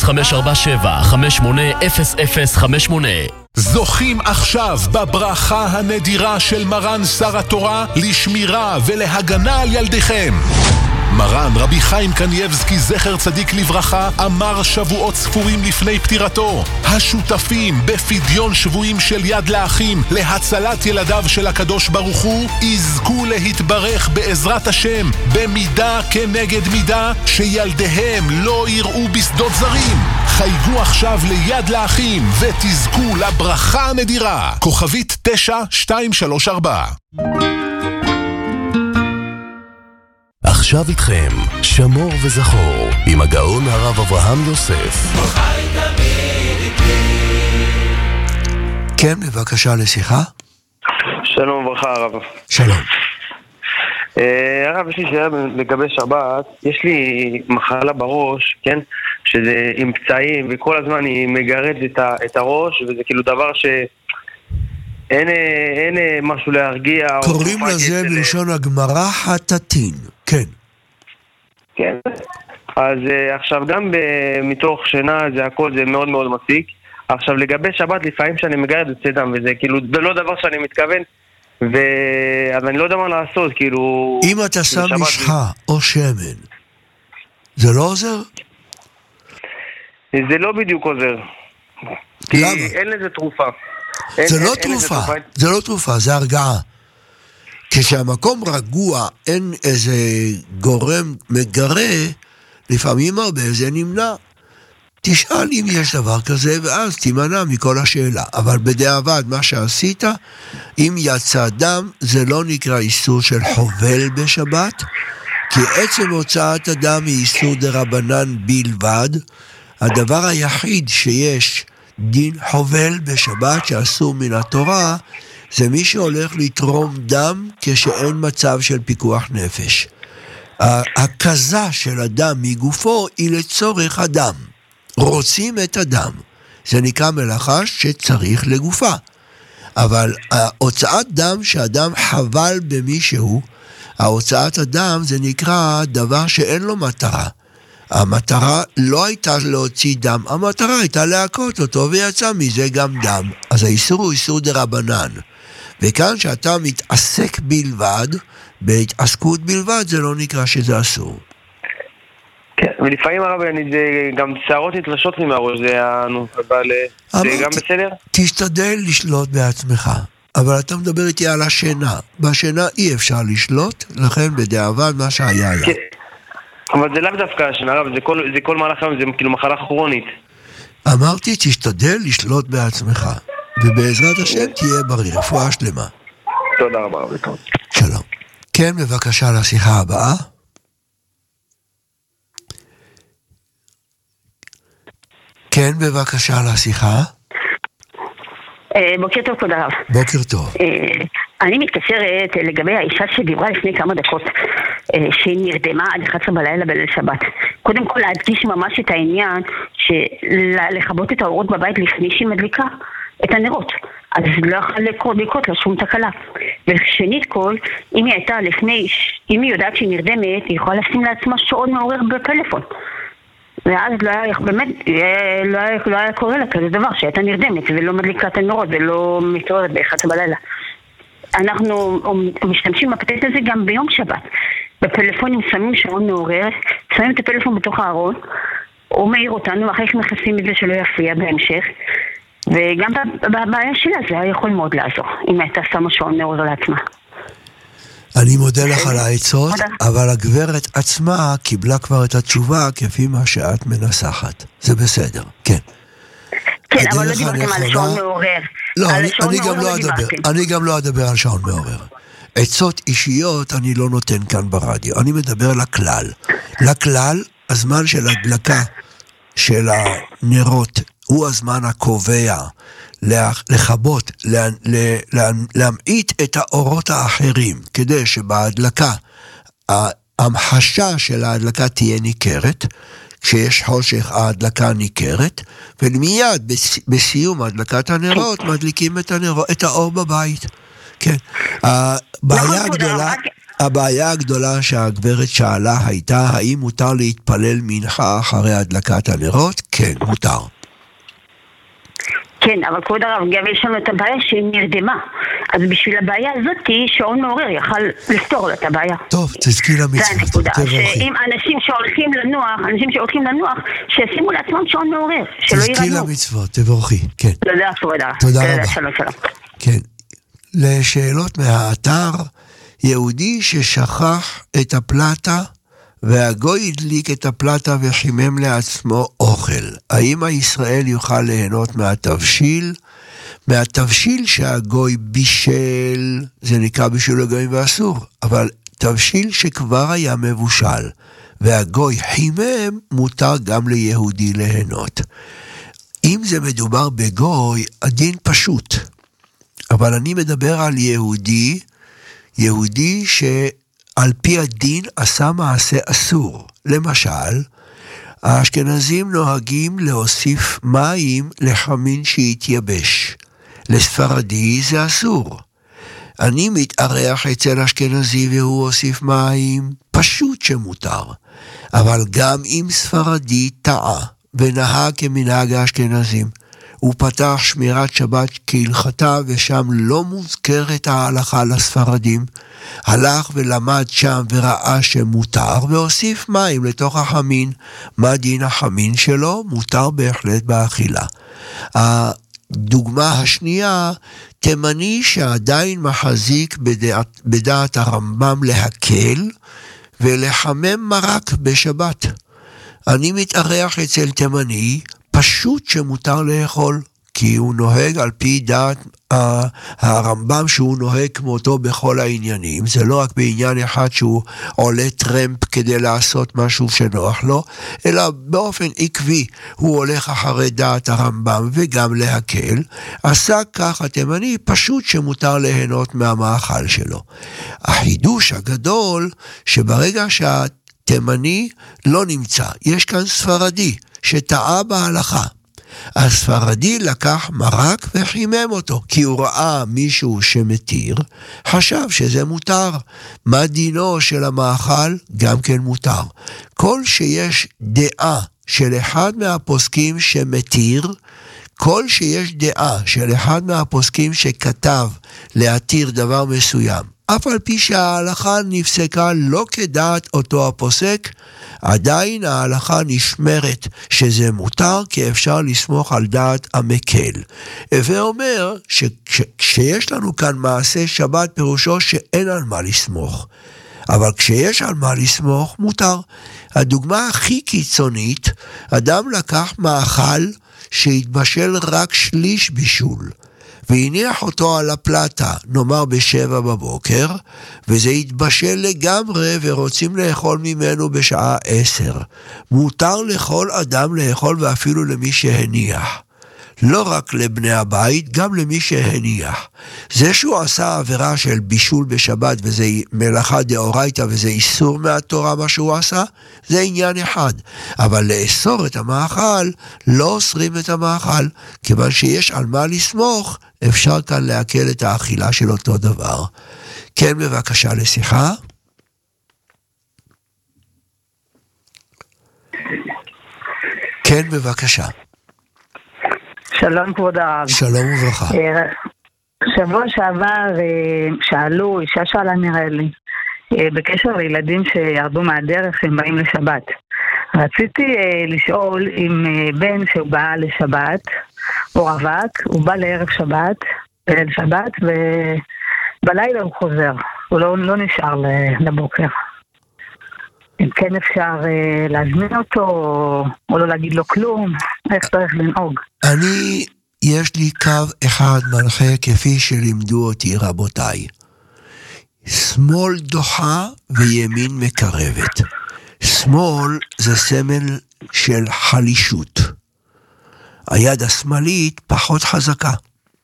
0547-580058. זוכים עכשיו בברכה הנדירה של מרן שר התורה לשמירה ולהגנה על ילדיכם. מרן רבי חיים קנייבסקי זכר צדיק לברכה אמר שבועות ספורים לפני פטירתו: השותפים בפדיון שבויים של יד לאחים להצלת ילדיו של הקדוש ברוך הוא יזכו להתברך בעזרת השם במידה כנגד מידה, שילדיהם לא יראו בשדות זרים. חייגו עכשיו ליד לאחים ותזכו לברכה הנדירה. כוכבית 9234. עכשיו איתכם, שמור וזכור, עם הגאון הרב אברהם יוסף. כן, בבקשה לשיחה. שלום וברכה הרב. שלום. הרב, יש לי שאלה לגבי שבת. יש לי מחלה בראש, כן? שזה עם פצעים, וכל הזמן היא מגרד את הראש, וזה כאילו דבר ש... אין משהו להרגיע. קוראים לזה בלשון הגמרא חטאתין, כן. כן. אז עכשיו גם מתוך שינה זה הכל, זה מאוד מאוד מסיק. עכשיו לגבי שבת לפעמים שאני מגרד את דם, וזה כאילו, זה לא דבר שאני מתכוון, אז אני לא יודע מה לעשות, כאילו... אם אתה שם משחה או שמן, זה לא עוזר? זה לא בדיוק עוזר. למה? כי אין לזה תרופה. זה לא תרופה, זה לא תרופה, זה הרגעה. כשהמקום רגוע, אין איזה גורם מגרה, לפעמים הרבה זה נמנע. תשאל אם יש דבר כזה, ואז תימנע מכל השאלה. אבל בדיעבד, מה שעשית, אם יצא דם, זה לא נקרא איסור של חובל בשבת, כי עצם הוצאת הדם היא איסור דרבנן בלבד. הדבר היחיד שיש דין חובל בשבת שאסור מן התורה, זה מי שהולך לתרום דם כשאין מצב של פיקוח נפש. הקזה של הדם מגופו היא לצורך הדם. רוצים את הדם. זה נקרא מלאכה שצריך לגופה. אבל הוצאת דם שאדם חבל במישהו, ההוצאת הדם זה נקרא דבר שאין לו מטרה. המטרה לא הייתה להוציא דם, המטרה הייתה להכות אותו ויצא מזה גם דם. אז האיסור הוא איסור דרבנן. וכאן שאתה מתעסק בלבד, בהתעסקות בלבד, זה לא נקרא שזה אסור. כן, ולפעמים הרב, זה גם שערות נתלשות לי מהראש, זה גם בסדר? תשתדל לשלוט בעצמך, אבל אתה מדבר איתי על השינה. בשינה אי אפשר לשלוט, לכן בדיעבד מה שהיה היה. כן, אבל זה לאו דווקא השינה, הרב, זה כל מהלך היום, זה כאילו מחלה כרונית. אמרתי, תשתדל לשלוט בעצמך, ובעזרת השם תהיה בריא, רפואה שלמה. תודה רבה, רב. שלום. כן, בבקשה לשיחה הבאה. כן, בבקשה לשיחה. בוקר טוב, תודה רב. בוקר טוב. אני מתקשרת לגבי האישה שדיברה לפני כמה דקות, שהיא נרדמה עד 11 בלילה בליל שבת. קודם כל להדגיש ממש את העניין שלכבות את האורות בבית לפני שהיא מדליקה את הנרות. אז לא יכול לקרות לה שום תקלה. ושנית כל, אם היא הייתה אם היא יודעת שהיא נרדמת, היא יכולה לשים לעצמה שעון מעורר בפלאפון. ואז באמת לא היה קורה לה כזה דבר שהייתה נרדמת ולא מדליקה את הנרות ולא מתעוררת ב-11 בלילה. אנחנו משתמשים בפטנט הזה גם ביום שבת. בפלאפונים שמים שעון מעורר, שמים את הפלאפון בתוך הארון, הוא מעיר אותנו, ואחרי מכסים את זה שלא יפריע בהמשך. וגם בבעיה שלה זה היה יכול מאוד לעזור, אם הייתה שמה שעון מעורר לעצמה. אני מודה לך על העצות, אבל הגברת עצמה קיבלה כבר את התשובה כפי מה שאת מנסחת. זה בסדר, כן. כן, אבל לא דיברתם על שעון מעורר. לא, אני גם לא אדבר על שעון מעורר. עצות אישיות אני לא נותן כאן ברדיו. אני מדבר לכלל. לכלל, הזמן של הדלקה של הנרות הוא הזמן הקובע לכבות, להמעיט את האורות האחרים, כדי שבהדלקה, ההמחשה של ההדלקה תהיה ניכרת, כשיש חושך ההדלקה ניכרת, ומיד בסיום הדלקת הנרות מדליקים את האור בבית. כן. הבעיה הגדולה שהגברת שאלה הייתה, האם מותר להתפלל מנחה אחרי הדלקת הנרות? כן, מותר. כן, אבל כבוד הרב, גם יש לנו את הבעיה שהיא נרדמה. אז בשביל הבעיה הזאת, שעון מעורר יכל לפתור לה את הבעיה. טוב, תזכי למצוות. זה הנקודה. שאם אנשים שהולכים לנוח, שישימו לעצמם שעון מעורר, שלא ירדמו. תזכי למצוות, תבורכי, כן. תודה, כבוד הרב. תודה רבה. שלום. כן. לשאלות מהאתר, יהודי ששכח את הפלטה, והגוי הדליק את הפלטה וחימם לעצמו אוכל. האם הישראל יוכל ליהנות מהתבשיל? מהתבשיל שהגוי בישל, זה נקרא בישול הגויים ואסור, אבל תבשיל שכבר היה מבושל, והגוי חימם, מותר גם ליהודי ליהנות. אם זה מדובר בגוי, הדין פשוט. אבל אני מדבר על יהודי שעל פי הדין עשה מעשה אסור. למשל, האשכנזים נוהגים להוסיף מים לחמין שהתייבש. לספרדי זה אסור. אני מתארח אצל אשכנזי והוא הוסיף מים, פשוט שמותר. אבל גם אם ספרדי טעה ונהג כמנהג האשכנזים, הוא פתח שמירת שבת כהלכתה ושם לא מוזכרת ההלכה לספרדים, הלך ולמד שם וראה שמותר והוסיף מים לתוך החמין. מה דין החמין שלו? מותר בהחלט באכילה. הדוגמה השנייה, תימני שעדיין מחזיק בדעת הרמב"ם להקל ולחמם מרק בשבת. אני מתארח אצל תימני, פשוט שמותר לאכול, כי הוא נוהג על פי דעת הרמב"ם שהוא נוהג כמותו בכל העניינים. זה לא רק בעניין אחד שהוא עולה טרמפ כדי לעשות משהו שנוח לו, אלא באופן עקבי הוא הולך אחרי דעת הרמב"ם וגם להקל. עשה כך התימני, פשוט שמותר ליהנות מהמאכל שלו. החידוש הגדול שברגע שהתימני לא נמצא, יש כאן ספרדי שטעה בהלכה. הספרדי לקח מרק וחימם אותו, כי הוא ראה מישהו שמתיר, חשב שזה מותר. מה דינו של המאכל? גם כן מותר. כל שיש דעה של אחד מהפוסקים שמתיר, כל שיש דעה של אחד מהפוסקים שכתב להתיר דבר מסוים, אף על פי שההלכה נפסקה לא כדעת אותו הפוסק, עדיין ההלכה נשמרת שזה מותר, כי אפשר לסמוך על דעת המקל. ואומר שכשיש לנו כאן מעשה שבת, פירושו שאין על מה לסמוך. אבל כשיש על מה לסמוך, מותר. הדוגמה הכי קיצונית, אדם לקח מאכל שהתבשל רק שליש בישול, והניח אותו על הפלטה, נאמר ב7 בבוקר, וזה התבשל לגמרי ורוצים לאכול ממנו בשעה 10. מותר לכל אדם לאכול, ואפילו למי שהניח. לא רק לבני הבית, גם למי שהניח. זה שהוא עשה עבירה של בישול בשבת, וזה מלאכה דאורייתא, וזה איסור מהתורה מה שהוא עשה, זה עניין אחד. אבל לאסור את המאכל, לא אוסרים את המאכל, כיוון שיש על מה לסמוך, אפשר כאן להקל את האכילה של אותו דבר. כן, בבקשה לשיחה. כן, בבקשה. שלום כבוד הרב. שלום וברכה. שבוע שעבר שאלו, אישה שאלה נראה לי, בקשר לילדים שירדו מהדרך שהם באים לשבת. רציתי לשאול אם בן שהוא בא לשבת, או רווק, הוא בא לערב שבת, בליל שבת, ובלילה הוא חוזר. הוא לא נשאר לבוקר. אם כן אפשר להזמין אותו, או לא להגיד לו כלום, איך צריך לנהוג? יש לי קו אחד מנחה כפי שלימדו אותי רבותיי. שמאל דוחה וימין מקרבת. שמאל זה סמל של חלישות. היד השמאלית פחות חזקה.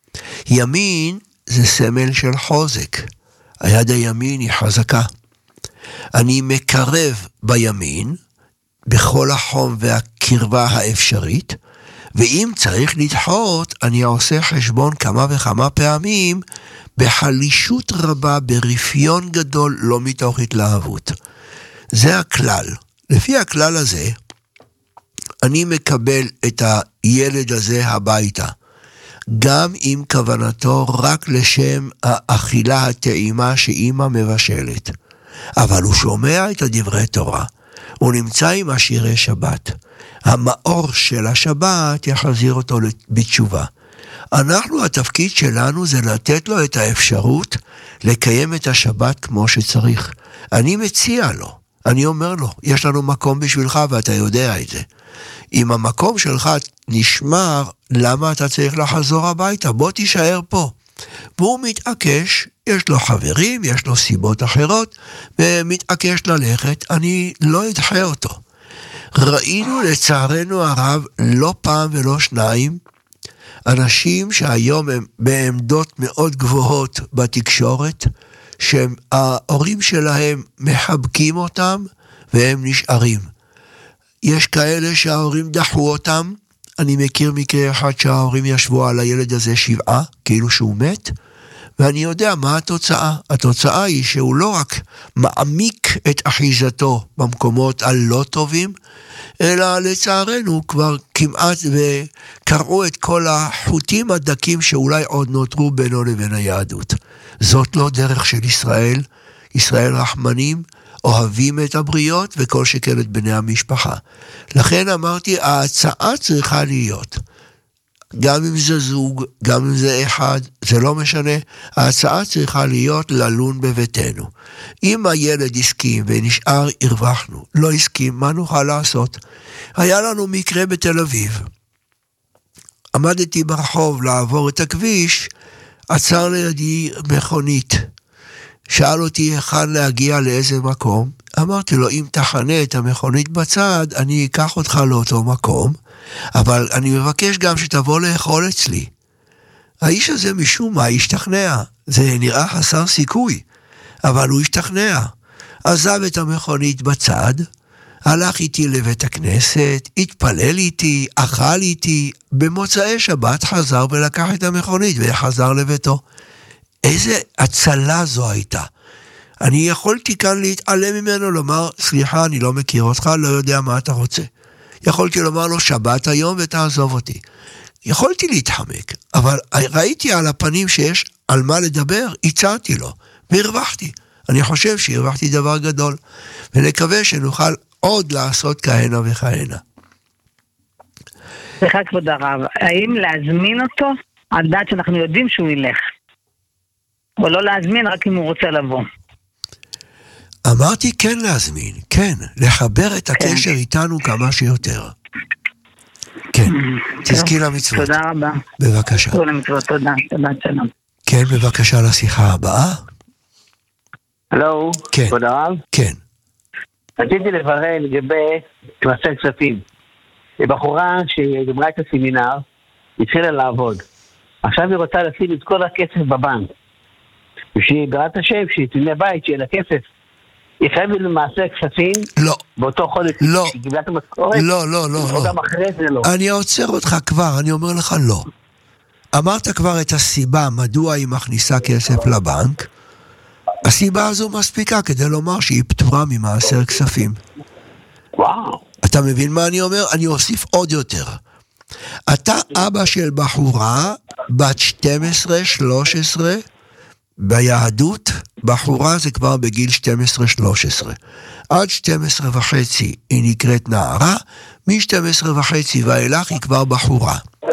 ימין זה סמל של חוזק. היד הימין היא חזקה. אני מקרב בימין, בכל החום והקרבה האפשרית, ואם צריך לדחות, אני עושה חשבון כמה וכמה פעמים, בחלישות רבה, ברפיון גדול, לא מתוך התלהבות. זה הכלל. לפי הכלל הזה, אני מקבל את הילד הזה הביתה, גם עם כוונתו רק לשם האכילה הטעימה שאמא מבשלת. אבל הוא שומע את הדברי תורה, הוא נמצא עם השירי שבת. המאור של השבת יחזיר אותו בתשובה. אנחנו, התפקיד שלנו זה לתת לו את האפשרות לקיים את השבת כמו שצריך. אני מציע לו, אני אומר לו, יש לנו מקום בשבילך ואתה יודע את זה. אם המקום שלך נשמר, למה אתה צריך לחזור הביתה? בוא תישאר פה. והוא מתעקש, יש לו חברים, יש לו סיבות אחרות, ומתעקש ללכת, אני לא אדחה אותו. ראינו לצערנו הרב, לא פעם ולא שניים, אנשים שהיום הם בעמדות מאוד גבוהות בתקשורת, שההורים שלהם מחבקים אותם, והם נשארים. יש כאלה שההורים דחו אותם, אני מכיר מקרה אחד שההורים ישבו על הילד הזה 7, כאילו שהוא מת, ואני יודע מה התוצאה. התוצאה היא שהוא לא רק מעמיק את אחיזתו במקומות הלא טובים, אלא לצערנו כבר כמעט וקראו את כל החוטים הדקים שאולי עוד נותרו בינו לבין היהדות. זאת לא דרך של ישראל. ישראל רחמנים, אוהבים את הבריות וכל שכן את בני המשפחה. לכן אמרתי, ההצעה צריכה להיות, גם אם זה זוג, גם אם זה אחד, זה לא משנה. ההצעה צריכה להיות ללון בביתנו. אם הילד הסכים ונשאר, הרווחנו. לא הסכים, מה נוכל לעשות? היה לנו מקרה בתל אביב. עמדתי ברחוב לעבור את הכביש, עצר לידי מכונית. שאל אותי היכן להגיע לאיזה מקום. אמרתי לו, אם תחנה את המכונית בצד, אני אקח אותך לאותו מקום, אבל אני מבקש גם שתבוא לאכול אצלי. האיש הזה משום מה השתכנע. זה נראה חסר סיכוי, אבל הוא השתכנע. עזב את המכונית בצד, הלך איתי לבית הכנסת, התפלל איתי, אכל איתי, במוצאי שבת חזר ולקח את המכונית וחזר לביתו. איזה הצלה זו הייתה. אני יכולתי כאן להתעלם ממנו, לומר, סליחה, אני לא מכיר אותך, לא יודע מה אתה רוצה. יכולתי לומר לו, שבת היום ותעזוב אותי. יכולתי להתחמק, אבל ראיתי על הפנים שיש על מה לדבר, הצעתי לו, והרווחתי. אני חושב שהרווחתי דבר גדול, ונקווה שנוכל עוד לעשות כהנה וכהנה. סליחה כבוד הרב, האם להזמין אותו על דעת שאנחנו יודעים שהוא ילך? או לא להזמין רק אם הוא רוצה לבוא? אמרתי כן להזמין, כן, לחבר את הקשר איתנו כמה שיותר. כן, תזכי למצוות. תודה רבה. בבקשה. תודה למצוות, תודה, שלום. כן, בבקשה לשיחה הבאה. הלו, כן. כבוד הרב? כן. רציתי לברר לגבי כנסי כספים. בחורה שגמרה את הסמינר, התחילה לעבוד. עכשיו היא רוצה לשים את כל הכסף בבנק. ושהיא בראת השם, שהיא תבנה בית, שיהיה לה כסף. היא חייבת למעשה כספים? לא. באותו חודש? לא. שהיא קיבלה את המשכורת? לא, לא, לא. או גם אחרי זה לא. אני עוצר אותך כבר, אני אומר לך לא. אמרת כבר את הסיבה מדוע היא מכניסה כסף לבנק. הסיבה הזו מספיקה כדי לומר שהיא פטורה ממעשר כספים. וואו. אתה מבין מה אני אומר? אני אוסיף עוד יותר. אתה אבא של בחורה בת 12-13, ביהדות בחורה זה כבר בגיל 12-13. עד 12.5 היא נקראת נערה, מ-12.5 ואילך היא כבר בחורה.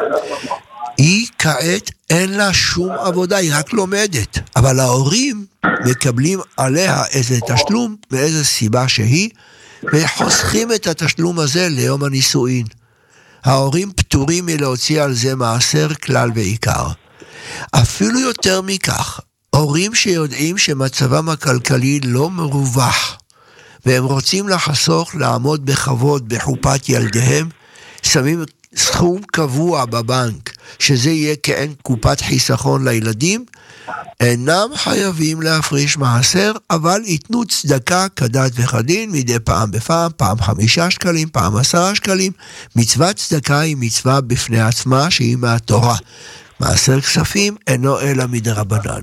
היא כעת אין לה שום עבודה, היא רק לומדת. אבל ההורים מקבלים עליה איזה תשלום, מאיזה סיבה שהיא, וחוסכים את התשלום הזה ליום הנישואין. ההורים פטורים מלהוציא על זה מעשר כלל ועיקר. אפילו יותר מכך, הורים שיודעים שמצבם הכלכלי לא מרווח, והם רוצים לחסוך לעמוד בכבוד בחופת ילדיהם, שמים סכום קבוע בבנק, שזה יהיה כאין קופת חיסכון לילדים, אינם חייבים להפריש מעשר, אבל ייתנו צדקה כדת וכדין, מדי פעם בפעם, פעם 5 שקלים, פעם 10 שקלים. מצוות צדקה היא מצווה בפני עצמה, שהיא מהתורה. מעשר כספים אינו אלא מדרבנן.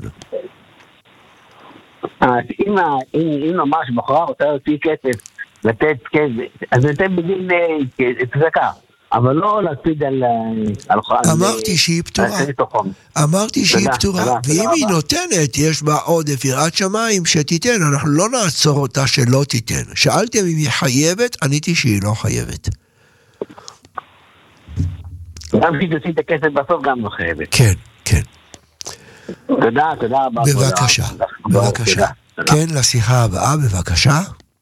אם ממש בחורה רוצה להוציא כסף, לתת כסף, אז לתת בגין צדקה. אבל לא להקפיד על אמרתי שהיא פטורה. אמרתי שהיא פטורה. ואם היא נותנת, יש בה עודף יראת שמיים שתיתן. אנחנו לא נעצור אותה שלא תיתן. שאלתם אם היא חייבת, עניתי שהיא לא חייבת. גם שהיא תוציא את הכסף בסוף גם לא חייבת. כן, כן. תודה רבה. בבקשה, בבקשה. כן, לשיחה הבאה, בבקשה.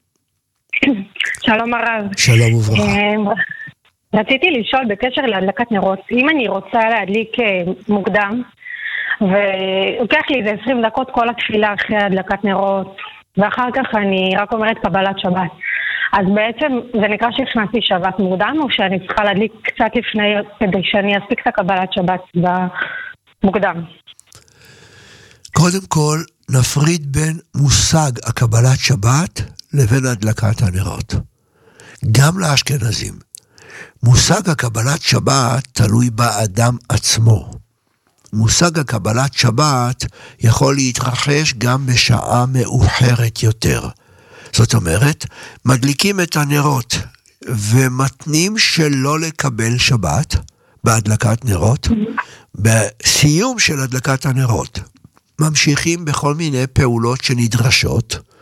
שלום הרב. שלום וברכה. רציתי לשאול בקשר להדלקת נרות, אם אני רוצה להדליק מוקדם, ולוקח לי איזה 20 דקות כל התפילה אחרי הדלקת נרות, ואחר כך אני רק אומרת קבלת שבת. אז בעצם זה נקרא שהכנסתי שבת מוקדם, או שאני צריכה להדליק קצת לפני כדי שאני אספיק את הקבלת שבת במוקדם? קודם כל, נפריד בין מושג הקבלת שבת לבין הדלקת הנרות. גם לאשכנזים. מושג הקבלת שבת תלוי באדם עצמו. מושג הקבלת שבת יכול להתרחש גם בשעה מאוחרת יותר. זאת אומרת, מדליקים את הנרות ומתנים שלא לקבל שבת בהדלקת נרות. בסיום של הדלקת הנרות ממשיכים בכל מיני פעולות שנדרשות.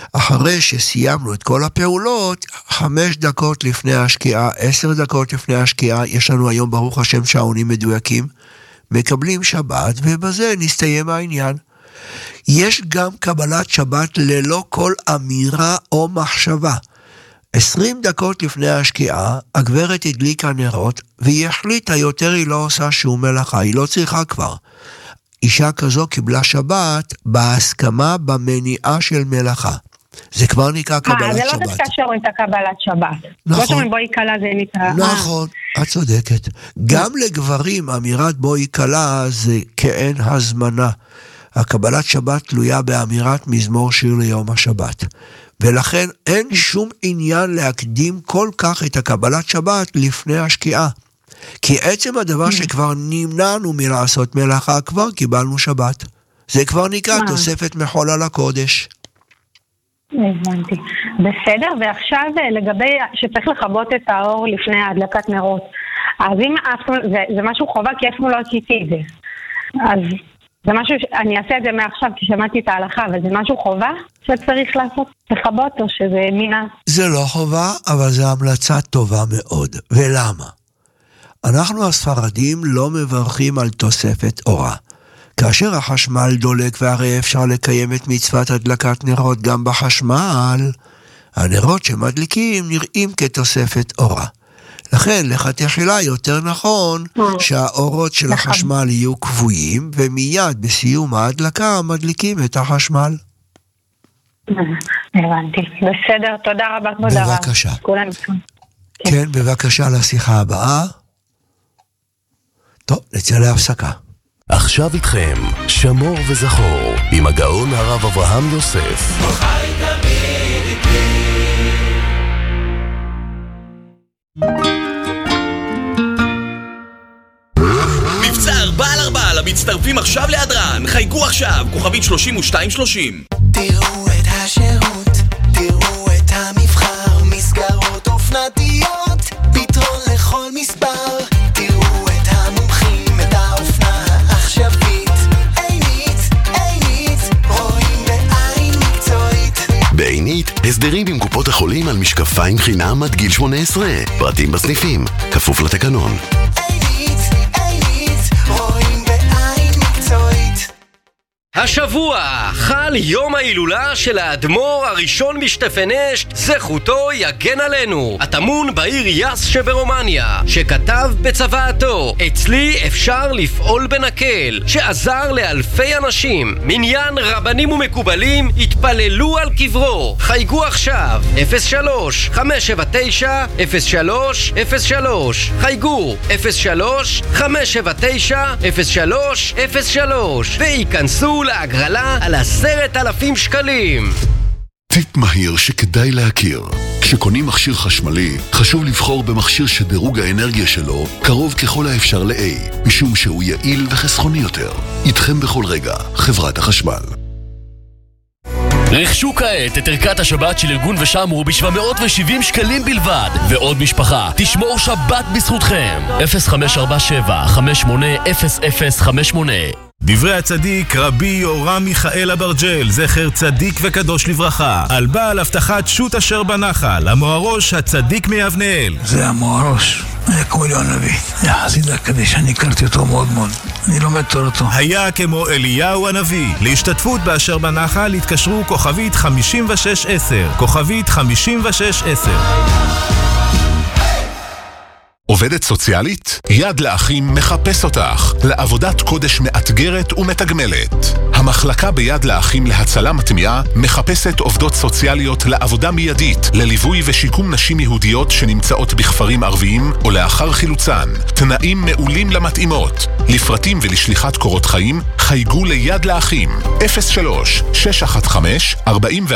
אחרי שסיימנו את כל הפעולות, 5 דקות לפני השקיעה, 10 דקות לפני השקיעה, יש לנו היום ברוך השם שעונים מדויקים, מקבלים שבת, ובזה נסתיים העניין. יש גם קבלת שבת ללא כל אמירה או מחשבה. 20 דקות לפני השקיעה, הגברת הדליקה נרות, והיא החליטה יותר היא לא עושה שום מלאכה, היא לא צריכה כבר. אישה כזו קיבלה שבת בהסכמה במניעה של מלאכה. זה כבר נקרא קבלת שבת. זה לא דווקא שאומרים את הקבלת שבת. נכון. לא שאומרים בואי קלה זה נקרא. נכון, את צודקת. גם לגברים אמירת בואי קלה זה כאין הזמנה. הקבלת שבת תלויה באמירת מזמור שיר ליום השבת. ולכן אין שום עניין להקדים כל כך את הקבלת שבת לפני השקיעה. כי עצם הדבר שכבר נמנענו מלעשות מלאכה, כבר קיבלנו שבת. זה כבר נקרא תוספת מחול על הקודש. הבנתי. בסדר, ועכשיו לגבי שצריך לכבות את האור לפני הדלקת נרות. אז אם זה משהו חובה, כי אף לא עשיתי את זה. אז זה משהו, אני אעשה את זה מעכשיו, כי שמעתי את ההלכה, אבל זה משהו חובה שצריך לעשות, לכבות, או שזה מינה? זה לא חובה, אבל זה המלצה טובה מאוד. ולמה? אנחנו הספרדים לא מברכים על תוספת אורה. כאשר החשמל דולק והרי אפשר לקיים את מצוות הדלקת נרות גם בחשמל, הנרות שמדליקים נראים כתוספת אורה. לכן לכתחילה יותר נכון שהאורות של החשמל יהיו קבועים, ומיד בסיום ההדלקה מדליקים את החשמל. הבנתי. בסדר, תודה רבה, תודה רבה. בבקשה. כן, בבקשה לשיחה הבאה. טוב, נצא להפסקה. עכשיו איתכם, שמור וזכור, עם הגאון הרב אברהם יוסף. מבצע 4/4 למצטרפים עכשיו להדרן. חייגו עכשיו, כוכבית 3230. תראו את השירות, תראו את המבחר, מסגרות אופנתיות, פתרון לכל מספר. תראו את המומחים, את האופנה העכשווית, עינית, רואים בעין מקצועית. בעינית, הסדרים עם קופות החולים על משקפיים חינם עד גיל 18. פרטים בסניפים, כפוף לתקנון. השבוע חל יום ההילולה של האדמו"ר הראשון משטפנשט, זכותו יגן עלינו, הטמון בעיר יאס שברומניה, שכתב בצוואתו: אצלי אפשר לפעול בנקל, שעזר לאלפי אנשים. מניין רבנים ומקובלים התפללו על קברו. חייגו עכשיו 03-579-0303. חייגו 03-579-0303 וייכנסו להגרלה על 10,000 שקלים. טיפ מהיר שכדאי להכיר: כשקונים מכשיר חשמלי, חשוב לבחור במכשיר שדירוג האנרגיה שלו קרוב ככל האפשר ל-A, משום שהוא יעיל וחסכוני יותר. איתכם בכל רגע, חברת החשמל. רכשו כעת את ערכת השבת של ארגון ושמרו ב-770 שקלים בלבד, ועוד משפחה תשמור שבת בזכותכם. 0547-580058. דברי הצדיק רבי יורם מיכאל אברג'ל, זכר צדיק וקדוש לברכה, על בעל הבטחת שו"ת אשר בנחל, המוהרוש הצדיק מיבנאל. זה המוהרוש, היה כמו אליהו הנביא, היה חסיד הקדש, אני הכרתי אותו מאוד מאוד, אני לומד תורתו. היה כמו אליהו הנביא. להשתתפות באשר בנחל התקשרו כוכבית 5610, כוכבית 5610. עובדת סוציאלית? יד לאחים מחפש אותך לעבודת קודש מאתגרת ומתגמלת. המחלקה ביד לאחים להצלה מטמיעה מחפשת עובדות סוציאליות לעבודה מיידית, לליווי ושיקום נשים יהודיות שנמצאות בכפרים ערביים או לאחר חילוצן. תנאים מעולים למתאימות. לפרטים ולשליחת קורות חיים חייגו ליד לאחים 03-615-4143.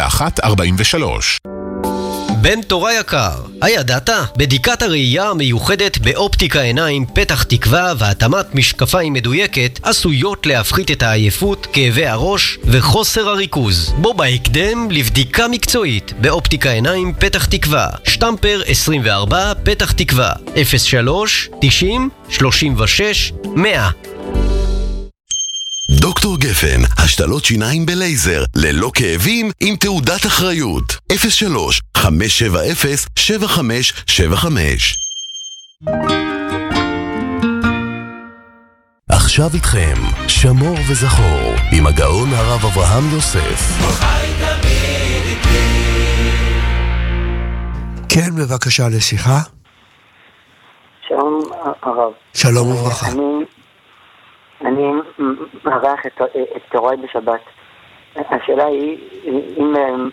בן תורה יקר, הידעת? בדיקת הראייה המיוחדת באופטיקה עיניים פתח תקווה והתאמת משקפיים מדויקת עשויות להפחית את העייפות, כאבי הראש וחוסר הריכוז. בוא בהקדם לבדיקה מקצועית באופטיקה עיניים פתח תקווה, שטמפר 24 פתח תקווה, 03-90-36-100. דוקטור גפן, השתלות שיניים בלייזר, ללא כאבים, עם תעודת אחריות. 03-570-7575. עכשיו איתכם, שמור וזכור, עם הגאון הרב אברהם יוסף. כן, בבקשה לשיחה. שלום הרב. שלום וברכה. אני מארח את תורוי בשבת. השאלה היא, אם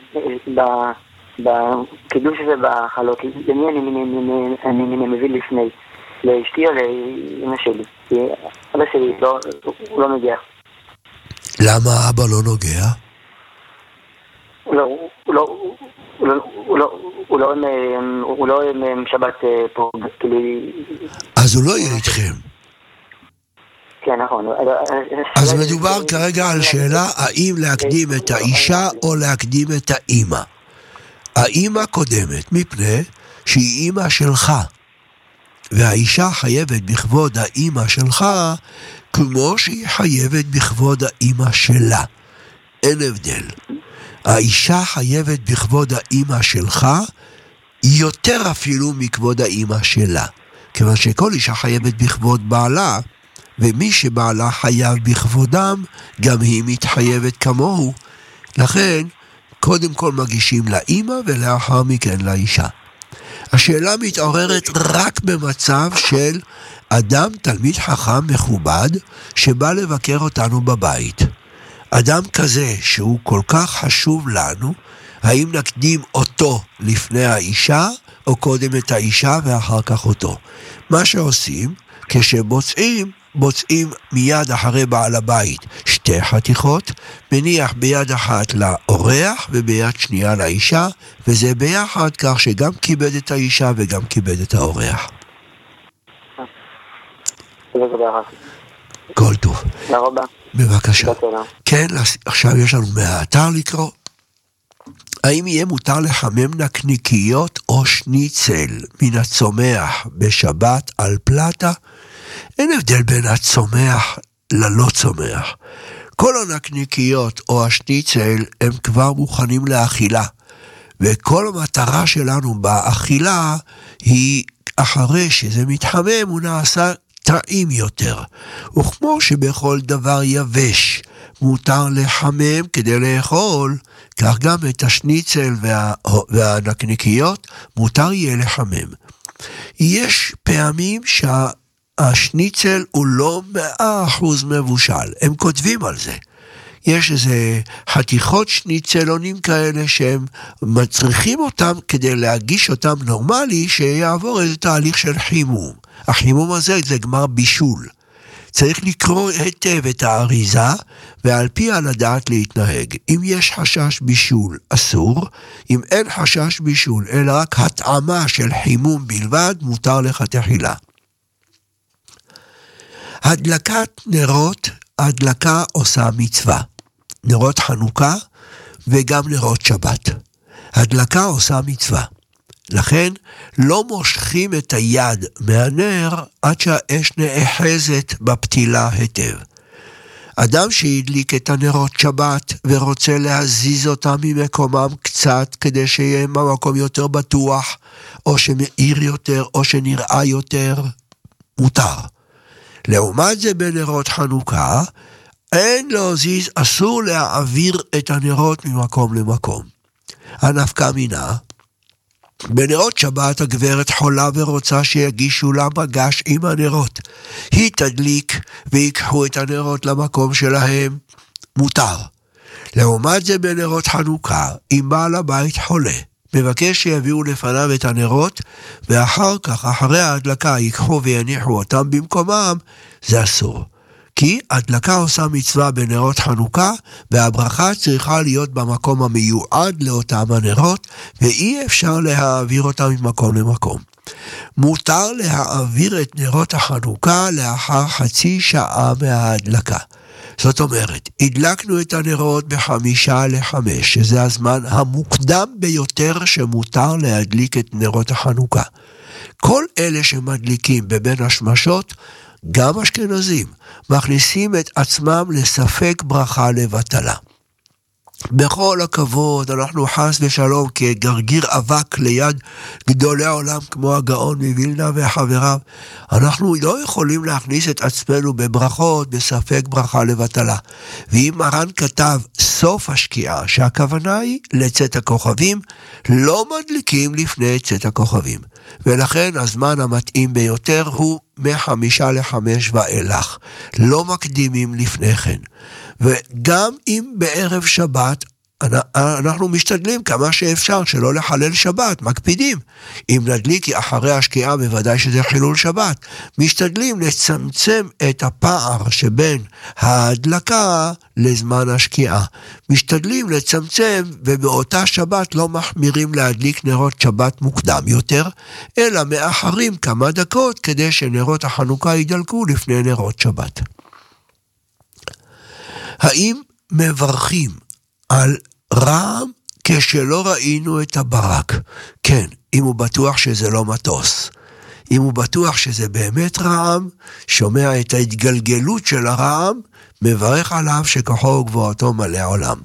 בקידוש ובחלות, למי אני מביא לפני? לאשתי או לאמא שלי? כי אבא שלי הוא לא נוגע. למה אבא לא נוגע? הוא לא שבת פה, כאילו... אז הוא לא יהיה איתכם. כן, נכון. אז מדובר כרגע על שאלה האם להקדים את האישה או להקדים את האמא. האמא קודמת, מפני שהיא אמא שלך. והאישה חייבת בכבוד האמא שלך כמו שהיא חייבת בכבוד האמא שלה. אין הבדל. האישה חייבת בכבוד האמא שלך יותר אפילו מכבוד האמא שלה. כיוון שכל אישה חייבת בכבוד בעלה, ומי שבעלה חייב בכבודם, גם היא מתחייבת כמוהו. לכן, קודם כל מגישים לאמא ולאחר מכן לאישה. השאלה מתעוררת רק במצב של אדם תלמיד חכם מכובד שבא לבקר אותנו בבית. אדם כזה שהוא כל כך חשוב לנו, האם נקדים אותו לפני האישה או קודם את האישה ואחר כך אותו? מה שעושים בוצעים מיד אחרי בעל הבית 2 חתיכות, מניח ביד אחת לאורח וביד שנייה לאישה, וזה ביחד כך שגם כיבד את האישה וגם כיבד את האורח. כל טוב. בבקשה. כן, עכשיו יש לנו מהאתר לקרוא. האם יהיה מותר לחמם נקניקיות או שניצל מן הצומח בשבת על פלטה? אין הבדל בין הצומח ללא צומח. כל הנקניקיות או השניצל הם כבר מוכנים לאכילה. וכל המטרה שלנו באכילה היא אחרי שזה מתחמם הוא נעשה טעים יותר. וכמו שבכל דבר יבש מותר לחמם כדי לאכול, כך גם את השניצל והנקניקיות מותר יהיה לחמם. יש פעמים שהשניצל הוא לא 100% מבושל, הם כותבים על זה. יש איזה חתיכות שניצלונים כאלה שהם מצריכים אותם כדי להגיש אותם נורמלי, שיעבור איזה תהליך של חימום. החימום הזה זה גמר בישול. צריך לקרוא היטב את האריזה, ועל פי על הדעת להתנהג. אם יש חשש בישול, אסור. אם אין חשש בישול, אלא רק התאמה של חימום בלבד, מותר לך תחילה. הדלקת נרות, הדלקה עושה מצווה. נרות חנוכה וגם נרות שבת. הדלקה עושה מצווה. לכן לא מושכים את היד מהנר עד שהאש נאחזת בפתילה היטב. אדם שהדליק את הנרות שבת ורוצה להזיז אותם ממקומם קצת כדי שיהיה במקום יותר בטוח, או שמאיר יותר או שנראה יותר, מותר. לעומת זה בנרות חנוכה, אין להזיז, אסור להעביר את הנרות ממקום למקום. הנפקא מינה, בנרות שבת הגברת חולה ורוצה שיגישו לה מגש עם הנרות. היא תדליק ויקחו את הנרות למקום שלהם, מותר. לעומת זה בנרות חנוכה, אם בעל הבית חולה, מבקש שיביאו לפניו את הנרות, ואחר כך, אחרי ההדלקה, ייקחו ויניחו אותם במקומם, זה אסור. כי הדלקה עושה מצווה בנרות חנוכה, והברכה צריכה להיות במקום המיועד לאותם הנרות, ואי אפשר להעביר אותם ממקום למקום. מותר להעביר את נרות החנוכה לאחר 0.5 שעה מההדלקה. זאת אומרת, הדלקנו את הנרות 4:55, שזה הזמן המוקדם ביותר שמותר להדליק את נרות החנוכה. כל אלה שמדליקים בבין השמשות, גם אשכנזים, מכניסים את עצמם לספק ברכה לבטלה. בכל הכבוד, אנחנו חס ושלום כגרגיר אבק ליד גדולי העולם כמו הגאון מווילנה וחבריו. אנחנו לא יכולים להכניס את עצמנו בברכות בספק ברכה לבטלה. ואם מרן כתב סוף השקיעה, שהכוונה היא לצאת הכוכבים, לא מדליקים לפני צאת הכוכבים. ולכן הזמן המתאים ביותר הוא 4:55 ואילך. לא מקדימים לפני כן. וגם אם בערב שבת, אנחנו משתדלים כמה שאפשר שלא לחלל שבת, מקפידים. אם נדליק אחרי השקיעה, בוודאי שזה חילול שבת. משתדלים לצמצם את הפער שבין ההדלקה לזמן השקיעה. משתדלים לצמצם, ובאותה שבת לא מחמירים להדליק נרות שבת מוקדם יותר, אלא מאחרים כמה דקות כדי שנרות החנוכה ידלקו לפני נרות שבת. האם מברכים על רעם כשלא ראינו את הברק? כן, אם הוא בטוח שזה לא מטוס. אם הוא בטוח שזה באמת רעם, שומע את ההתגלגלות של הרעם, מברך עליו שכוחו וגבורתו מלא עולם.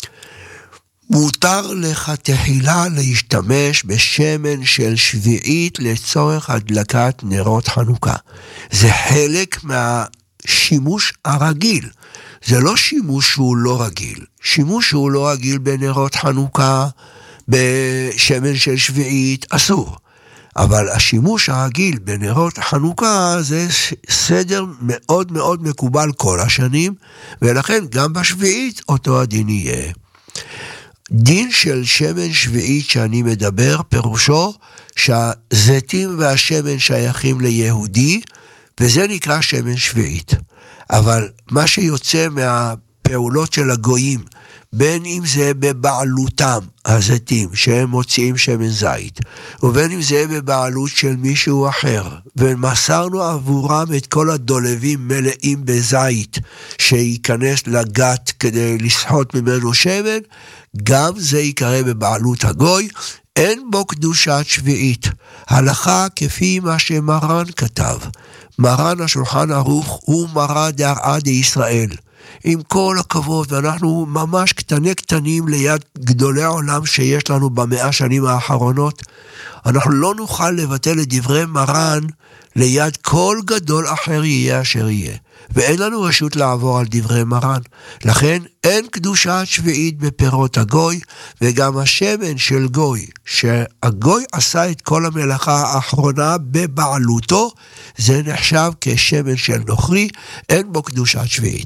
מותר לך תחילה להשתמש בשמן של שביעית לצורך הדלקת נרות חנוכה. זה חלק מהשימוש הרגיל. זה לא שימוש שהוא לא רגיל. שימוש שהוא לא רגיל בנרות חנוכה, בשמן של שביעית, אסור. אבל השימוש הרגיל בנרות חנוכה זה סדר מאוד מאוד מקובל כל השנים, ולכן גם בשביעית אותו הדין יהיה. דין של שמן שביעית שאני מדבר, פירושו שהזיתים והשמן שייכים ליהודי, וזה נקרא שמן שביעית. אבל מה שיוצא מהפעולות של הגויים, בין אם זה בבעלותם, הזיתים, שהם מוציאים שמן זית, ובין אם זה בבעלות של מישהו אחר, ומסרנו עבורם את כל הדולבים מלאים בזית, שייכנס לגת כדי לסחוט ממנו שמן, גם זה יקרא בבעלות הגוי, אין בו קדושת שביעית. הלכה כפי מה שמרן כתב. מרן השולחן ערוך הוא מרא דארעא דישראל. עם כל הכבוד, ואנחנו ממש קטנים ליד גדולי העולם שיש לנו ב100 שנים האחרונות, אנחנו לא נוכל לבטל את דברי מרן ליד כל גדול אחר יהיה אשר יהיה. ואין לנו רשות לעבור על דברי מרן. לכן אין קדושת שביעית בפירות הגוי, וגם השמן של גוי, שהגוי עשה את כל המלאכה האחרונה בבעלותו, זה נחשב כשמן של נוכרי, אין בו קדושת שביעית.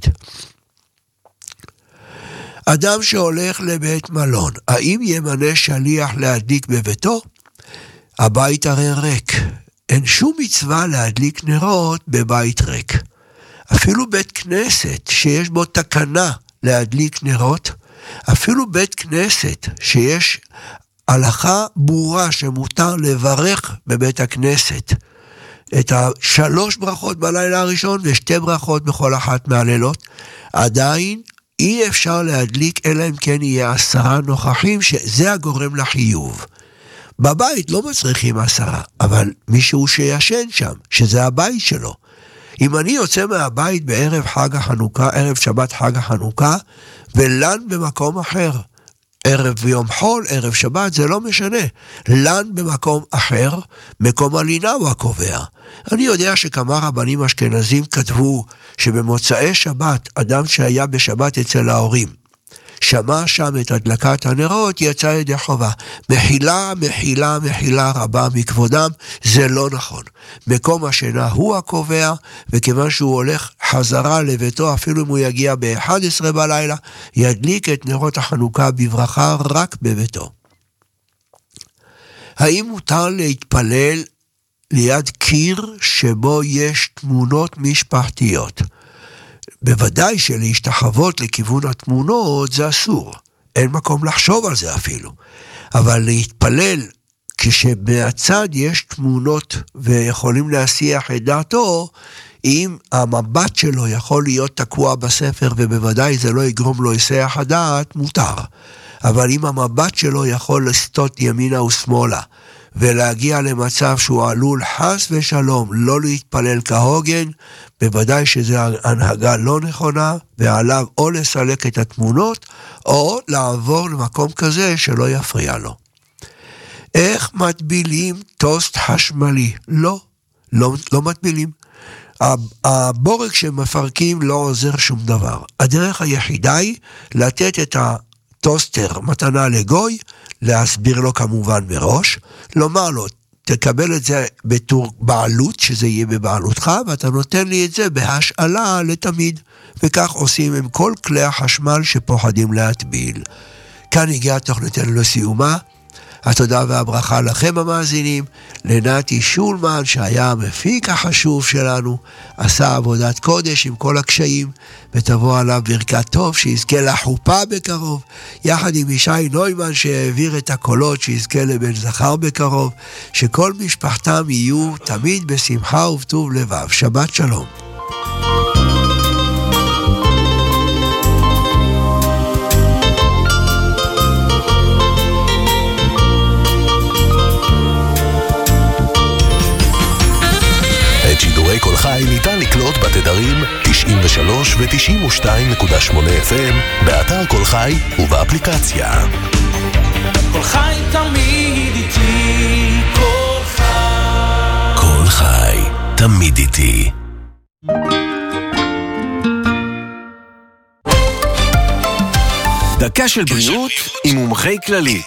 אדם שהולך לבית מלון, האם ימנה שליח להדליק בביתו? הבית הרי ריק. אין שום מצווה להדליק נרות בבית ריק. אפילו בית כנסת שיש בו תקנה להדליק נרות, אפילו בית כנסת שיש הלכה ברורה שמותר לברך בבית הכנסת, את 3 ברכות בלילה הראשון ו2 ברכות בכל אחת מהלילות, עדיין אי אפשר להדליק אלא אם כן יהיה 10 נוכחים, שזה הגורם לחיוב. בבית לא מצריכים 10, אבל מישהו שישן שם, שזה הבית שלו. אם אני יוצא מהבית בערב חג החנוכה, ערב שבת חג החנוכה, ולן במקום אחר, ערב ויום חול, ערב שבת, זה לא משנה. לן במקום אחר, מקום הלינה הוא הקובע. אני יודע שכמה רבנים אשכנזים כתבו שבמוצאי שבת, אדם שהיה בשבת אצל ההורים, שמע שם את הדלקת הנרות, יצא ידי חובה. מחילה רבה מכבודם, זה לא נכון. מקום השינה הוא הקובע, וכיוון שהוא הולך חזרה לביתו, אפילו אם הוא יגיע ב-11 בלילה, ידליק את נרות החנוכה בברכה רק בביתו. האם מותר להתפלל ליד קיר שבו יש תמונות משפחתיות? בוודאי שלהשתחוות לכיוון התמונות זה אסור. אין מקום לחשוב על זה אפילו. אבל להתפלל כשבצד יש תמונות ויכולים להסיח את דעתו, אם המבט שלו יכול להיות תקוע בספר, ובוודאי זה לא יגרום לו היסח הדעת, מותר. אבל אם המבט שלו יכול לסטות ימינה ושמאלה, ולהגיע למצב שהוא עלול חס ושלום לא להתפלל כהוגן, בוודאי שזו הנהגה לא נכונה, ועליו או לסלק את התמונות, או לעבור למקום כזה שלא יפריע לו. איך מטבילים טוסט חשמלי? לא מטבילים. הבורג שמפרקים לא עוזר שום דבר. הדרך היחידה היא לתת את הטוסטר מתנה לגוי, להסביר לו כמובן מראש, לומר לו, תקבל את זה בתור בעלות, שזה יהיה בבעלותך, ואתה נותן לי את זה בהשאלה לתמיד. וכך עושים עם כל כלי החשמל שפוחדים להטביל. כאן הגיעה תוכניתנו לסיומה. התודה והברכה לכם המאזינים, לנתי שולמן שהיה המפיק החשוב שלנו, עשה עבודת קודש עם כל הקשיים, ותבוא עליו ברכת טוב שיזכה לחופה בקרוב, יחד עם ישי נוימן שהעביר את הקולות שיזכה לבן זכר בקרוב, שכל משפחתם יהיו תמיד בשמחה ובטוב לבב. שבת שלום. שידורי כל חי ניתן לקלוט בתדרים 93 ו-92.8 FM, באתר כל חי ובאפליקציה. כל חי תמיד איתי, כל חי. כל חי תמיד איתי. דקה של בריאות עם מומחי כללית.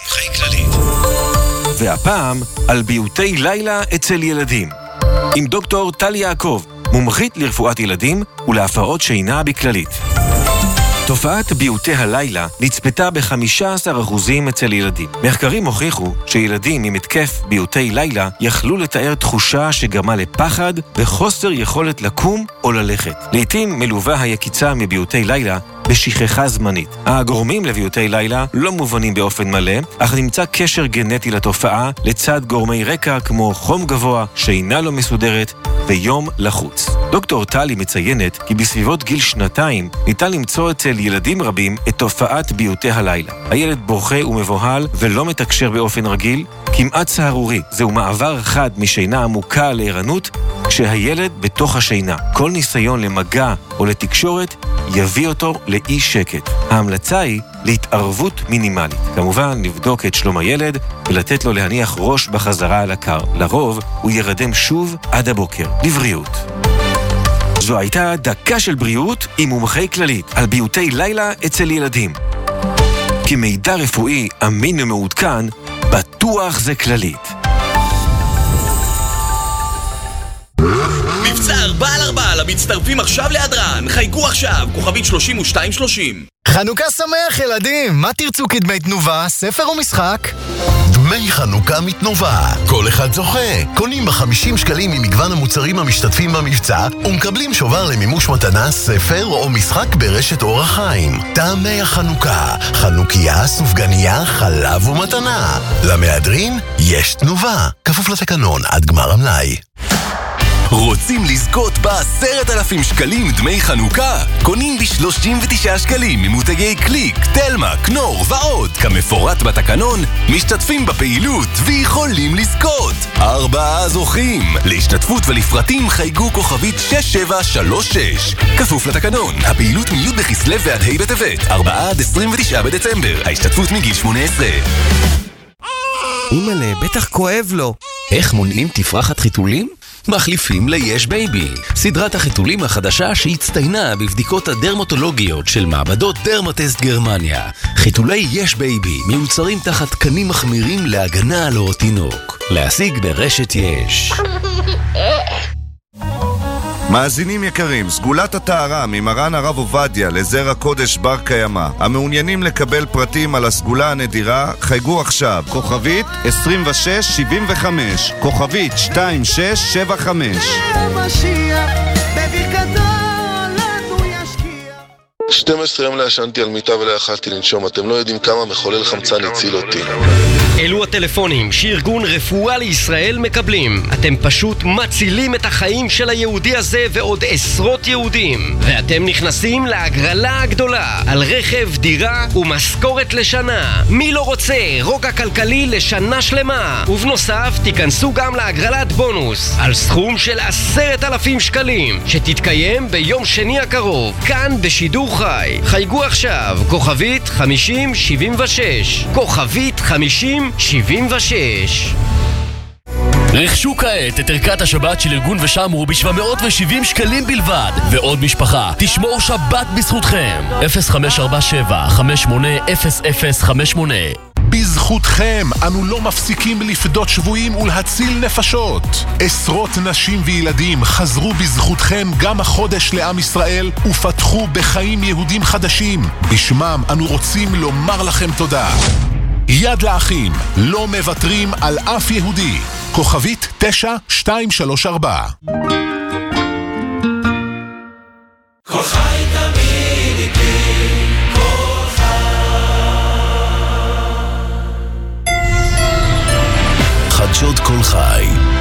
והפעם על ביוטי לילה אצל ילדים. עם דוקטור טל יעקב, מומחית לרפואת ילדים ולהפרעות שינה בכללית. תופעת ביוטי הלילה נצפתה ב-15% אצל ילדים. מחקרים הוכיחו שילדים עם התקף ביוטי לילה יכלו לתאר תחושה שגרמה לפחד וחוסר יכולת לקום או ללכת. לעתים מלווה היקיצה מביוטי לילה בשכחה זמנית. הגורמים לביוטי לילה לא מובנים באופן מלא, אך נמצא קשר גנטי לתופעה לצד גורמי רקע כמו חום גבוה, שינה לא מסודרת ויום לחוץ. דוקטור טלי מציינת כי בסביבות גיל 2 ניתן למצוא אצל ילדים רבים את תופעת ביוטי הלילה. הילד בוכה ומבוהל ולא מתקשר באופן רגיל, כמעט סהרורי. זהו מעבר חד משינה עמוקה לערנות כשהילד בתוך השינה. כל ניסיון למגע או לתקשורת יביא אותו לאי שקט. ההמלצה היא להתערבות מינימלית. כמובן, לבדוק את שלום הילד ולתת לו להניח ראש בחזרה על הקר. לרוב הוא ירדם שוב עד הבוקר. לבריאות. זו הייתה דקה של בריאות עם מומחי כללית על ביוטי לילה אצל ילדים. כמידע רפואי אמין ומעודכן, בטוח זה כללית. מבצע 4/4 למצטרפים עכשיו להדרן. חייגו עכשיו, כוכבית 3230. חנוכה שמח ילדים, מה תרצו כדמי תנובה, ספר או משחק? דמי חנוכה מתנובה, כל אחד זוכה. קונים ב50 שקלים ממגוון המוצרים המשתתפים במבצע ומקבלים שובר למימוש מתנה, ספר או משחק ברשת אור החיים. טעמי החנוכה, חנוכיה, סופגניה, חלב ומתנה. למהדרין יש תנובה, כפוף לתקנון עד גמר המלאי. רוצים לזכות ב10,000 שקלים דמי חנוכה? קונים ב39 שקלים ממותגי קליק, תלמה, כנור ועוד. כמפורט בתקנון, משתתפים בפעילות ויכולים לזכות. 4 זוכים. להשתתפות ולפרטים חייגו כוכבית 6736. כפוף לתקנון. הפעילות מי' בכסלו ועד ה' בטבת. 4 עד 29 בדצמבר. ההשתתפות מגיל 18. אימא'לה, בטח כואב לו. איך מונעים תפרחת חיתולים? מחליפים ליש בייבי, סדרת החיתולים החדשה שהצטיינה בבדיקות הדרמטולוגיות של מעבדות דרמטסט גרמניה. חיתולי יש בייבי מיוצרים תחת תקנים מחמירים להגנה על אור תינוק. להשיג ברשת יש. מאזינים יקרים, סגולת הטהרה ממרן הרב עובדיה לזר הקודש בר קיימא. המעוניינים לקבל פרטים על הסגולה הנדירה, חייגו עכשיו, כוכבית 2675, כוכבית 2675. 12 יום לא ישנתי על מיטה ולא יכלתי לנשום. אתם לא יודעים כמה מחולל חמצן הציל אותי. אלו הטלפונים שארגון רפואה לישראל מקבלים. אתם פשוט מצילים את החיים של היהודי הזה ועוד עשרות יהודים. ואתם נכנסים להגרלה הגדולה על רכב, דירה ומשכורת לשנה. מי לא רוצה רוגע כלכלי לשנה שלמה? ובנוסף תיכנסו גם להגרלת בונוס על סכום של 10,000 שקלים שתתקיים ביום שני הקרוב כאן בשידור חי. חייגו עכשיו כוכבית 5076 כוכבית 5076. רכשו כעת את ערכת השבת של ארגון ושמרו ב-770 שקלים בלבד, ועוד משפחה תשמור שבת בזכותכם. 0547-580058. בזכותכם אנו לא מפסיקים לפדות שבויים ולהציל נפשות. עשרות נשים וילדים חזרו בזכותכם גם החודש לעם ישראל ופתחו בחיים יהודים חדשים. בשמם אנו רוצים לומר לכם תודה. יד לאחים, לא מוותרים על אף יהודי. כוכבית 9234. כל חי תמיד איתי, כל חדשות כל חי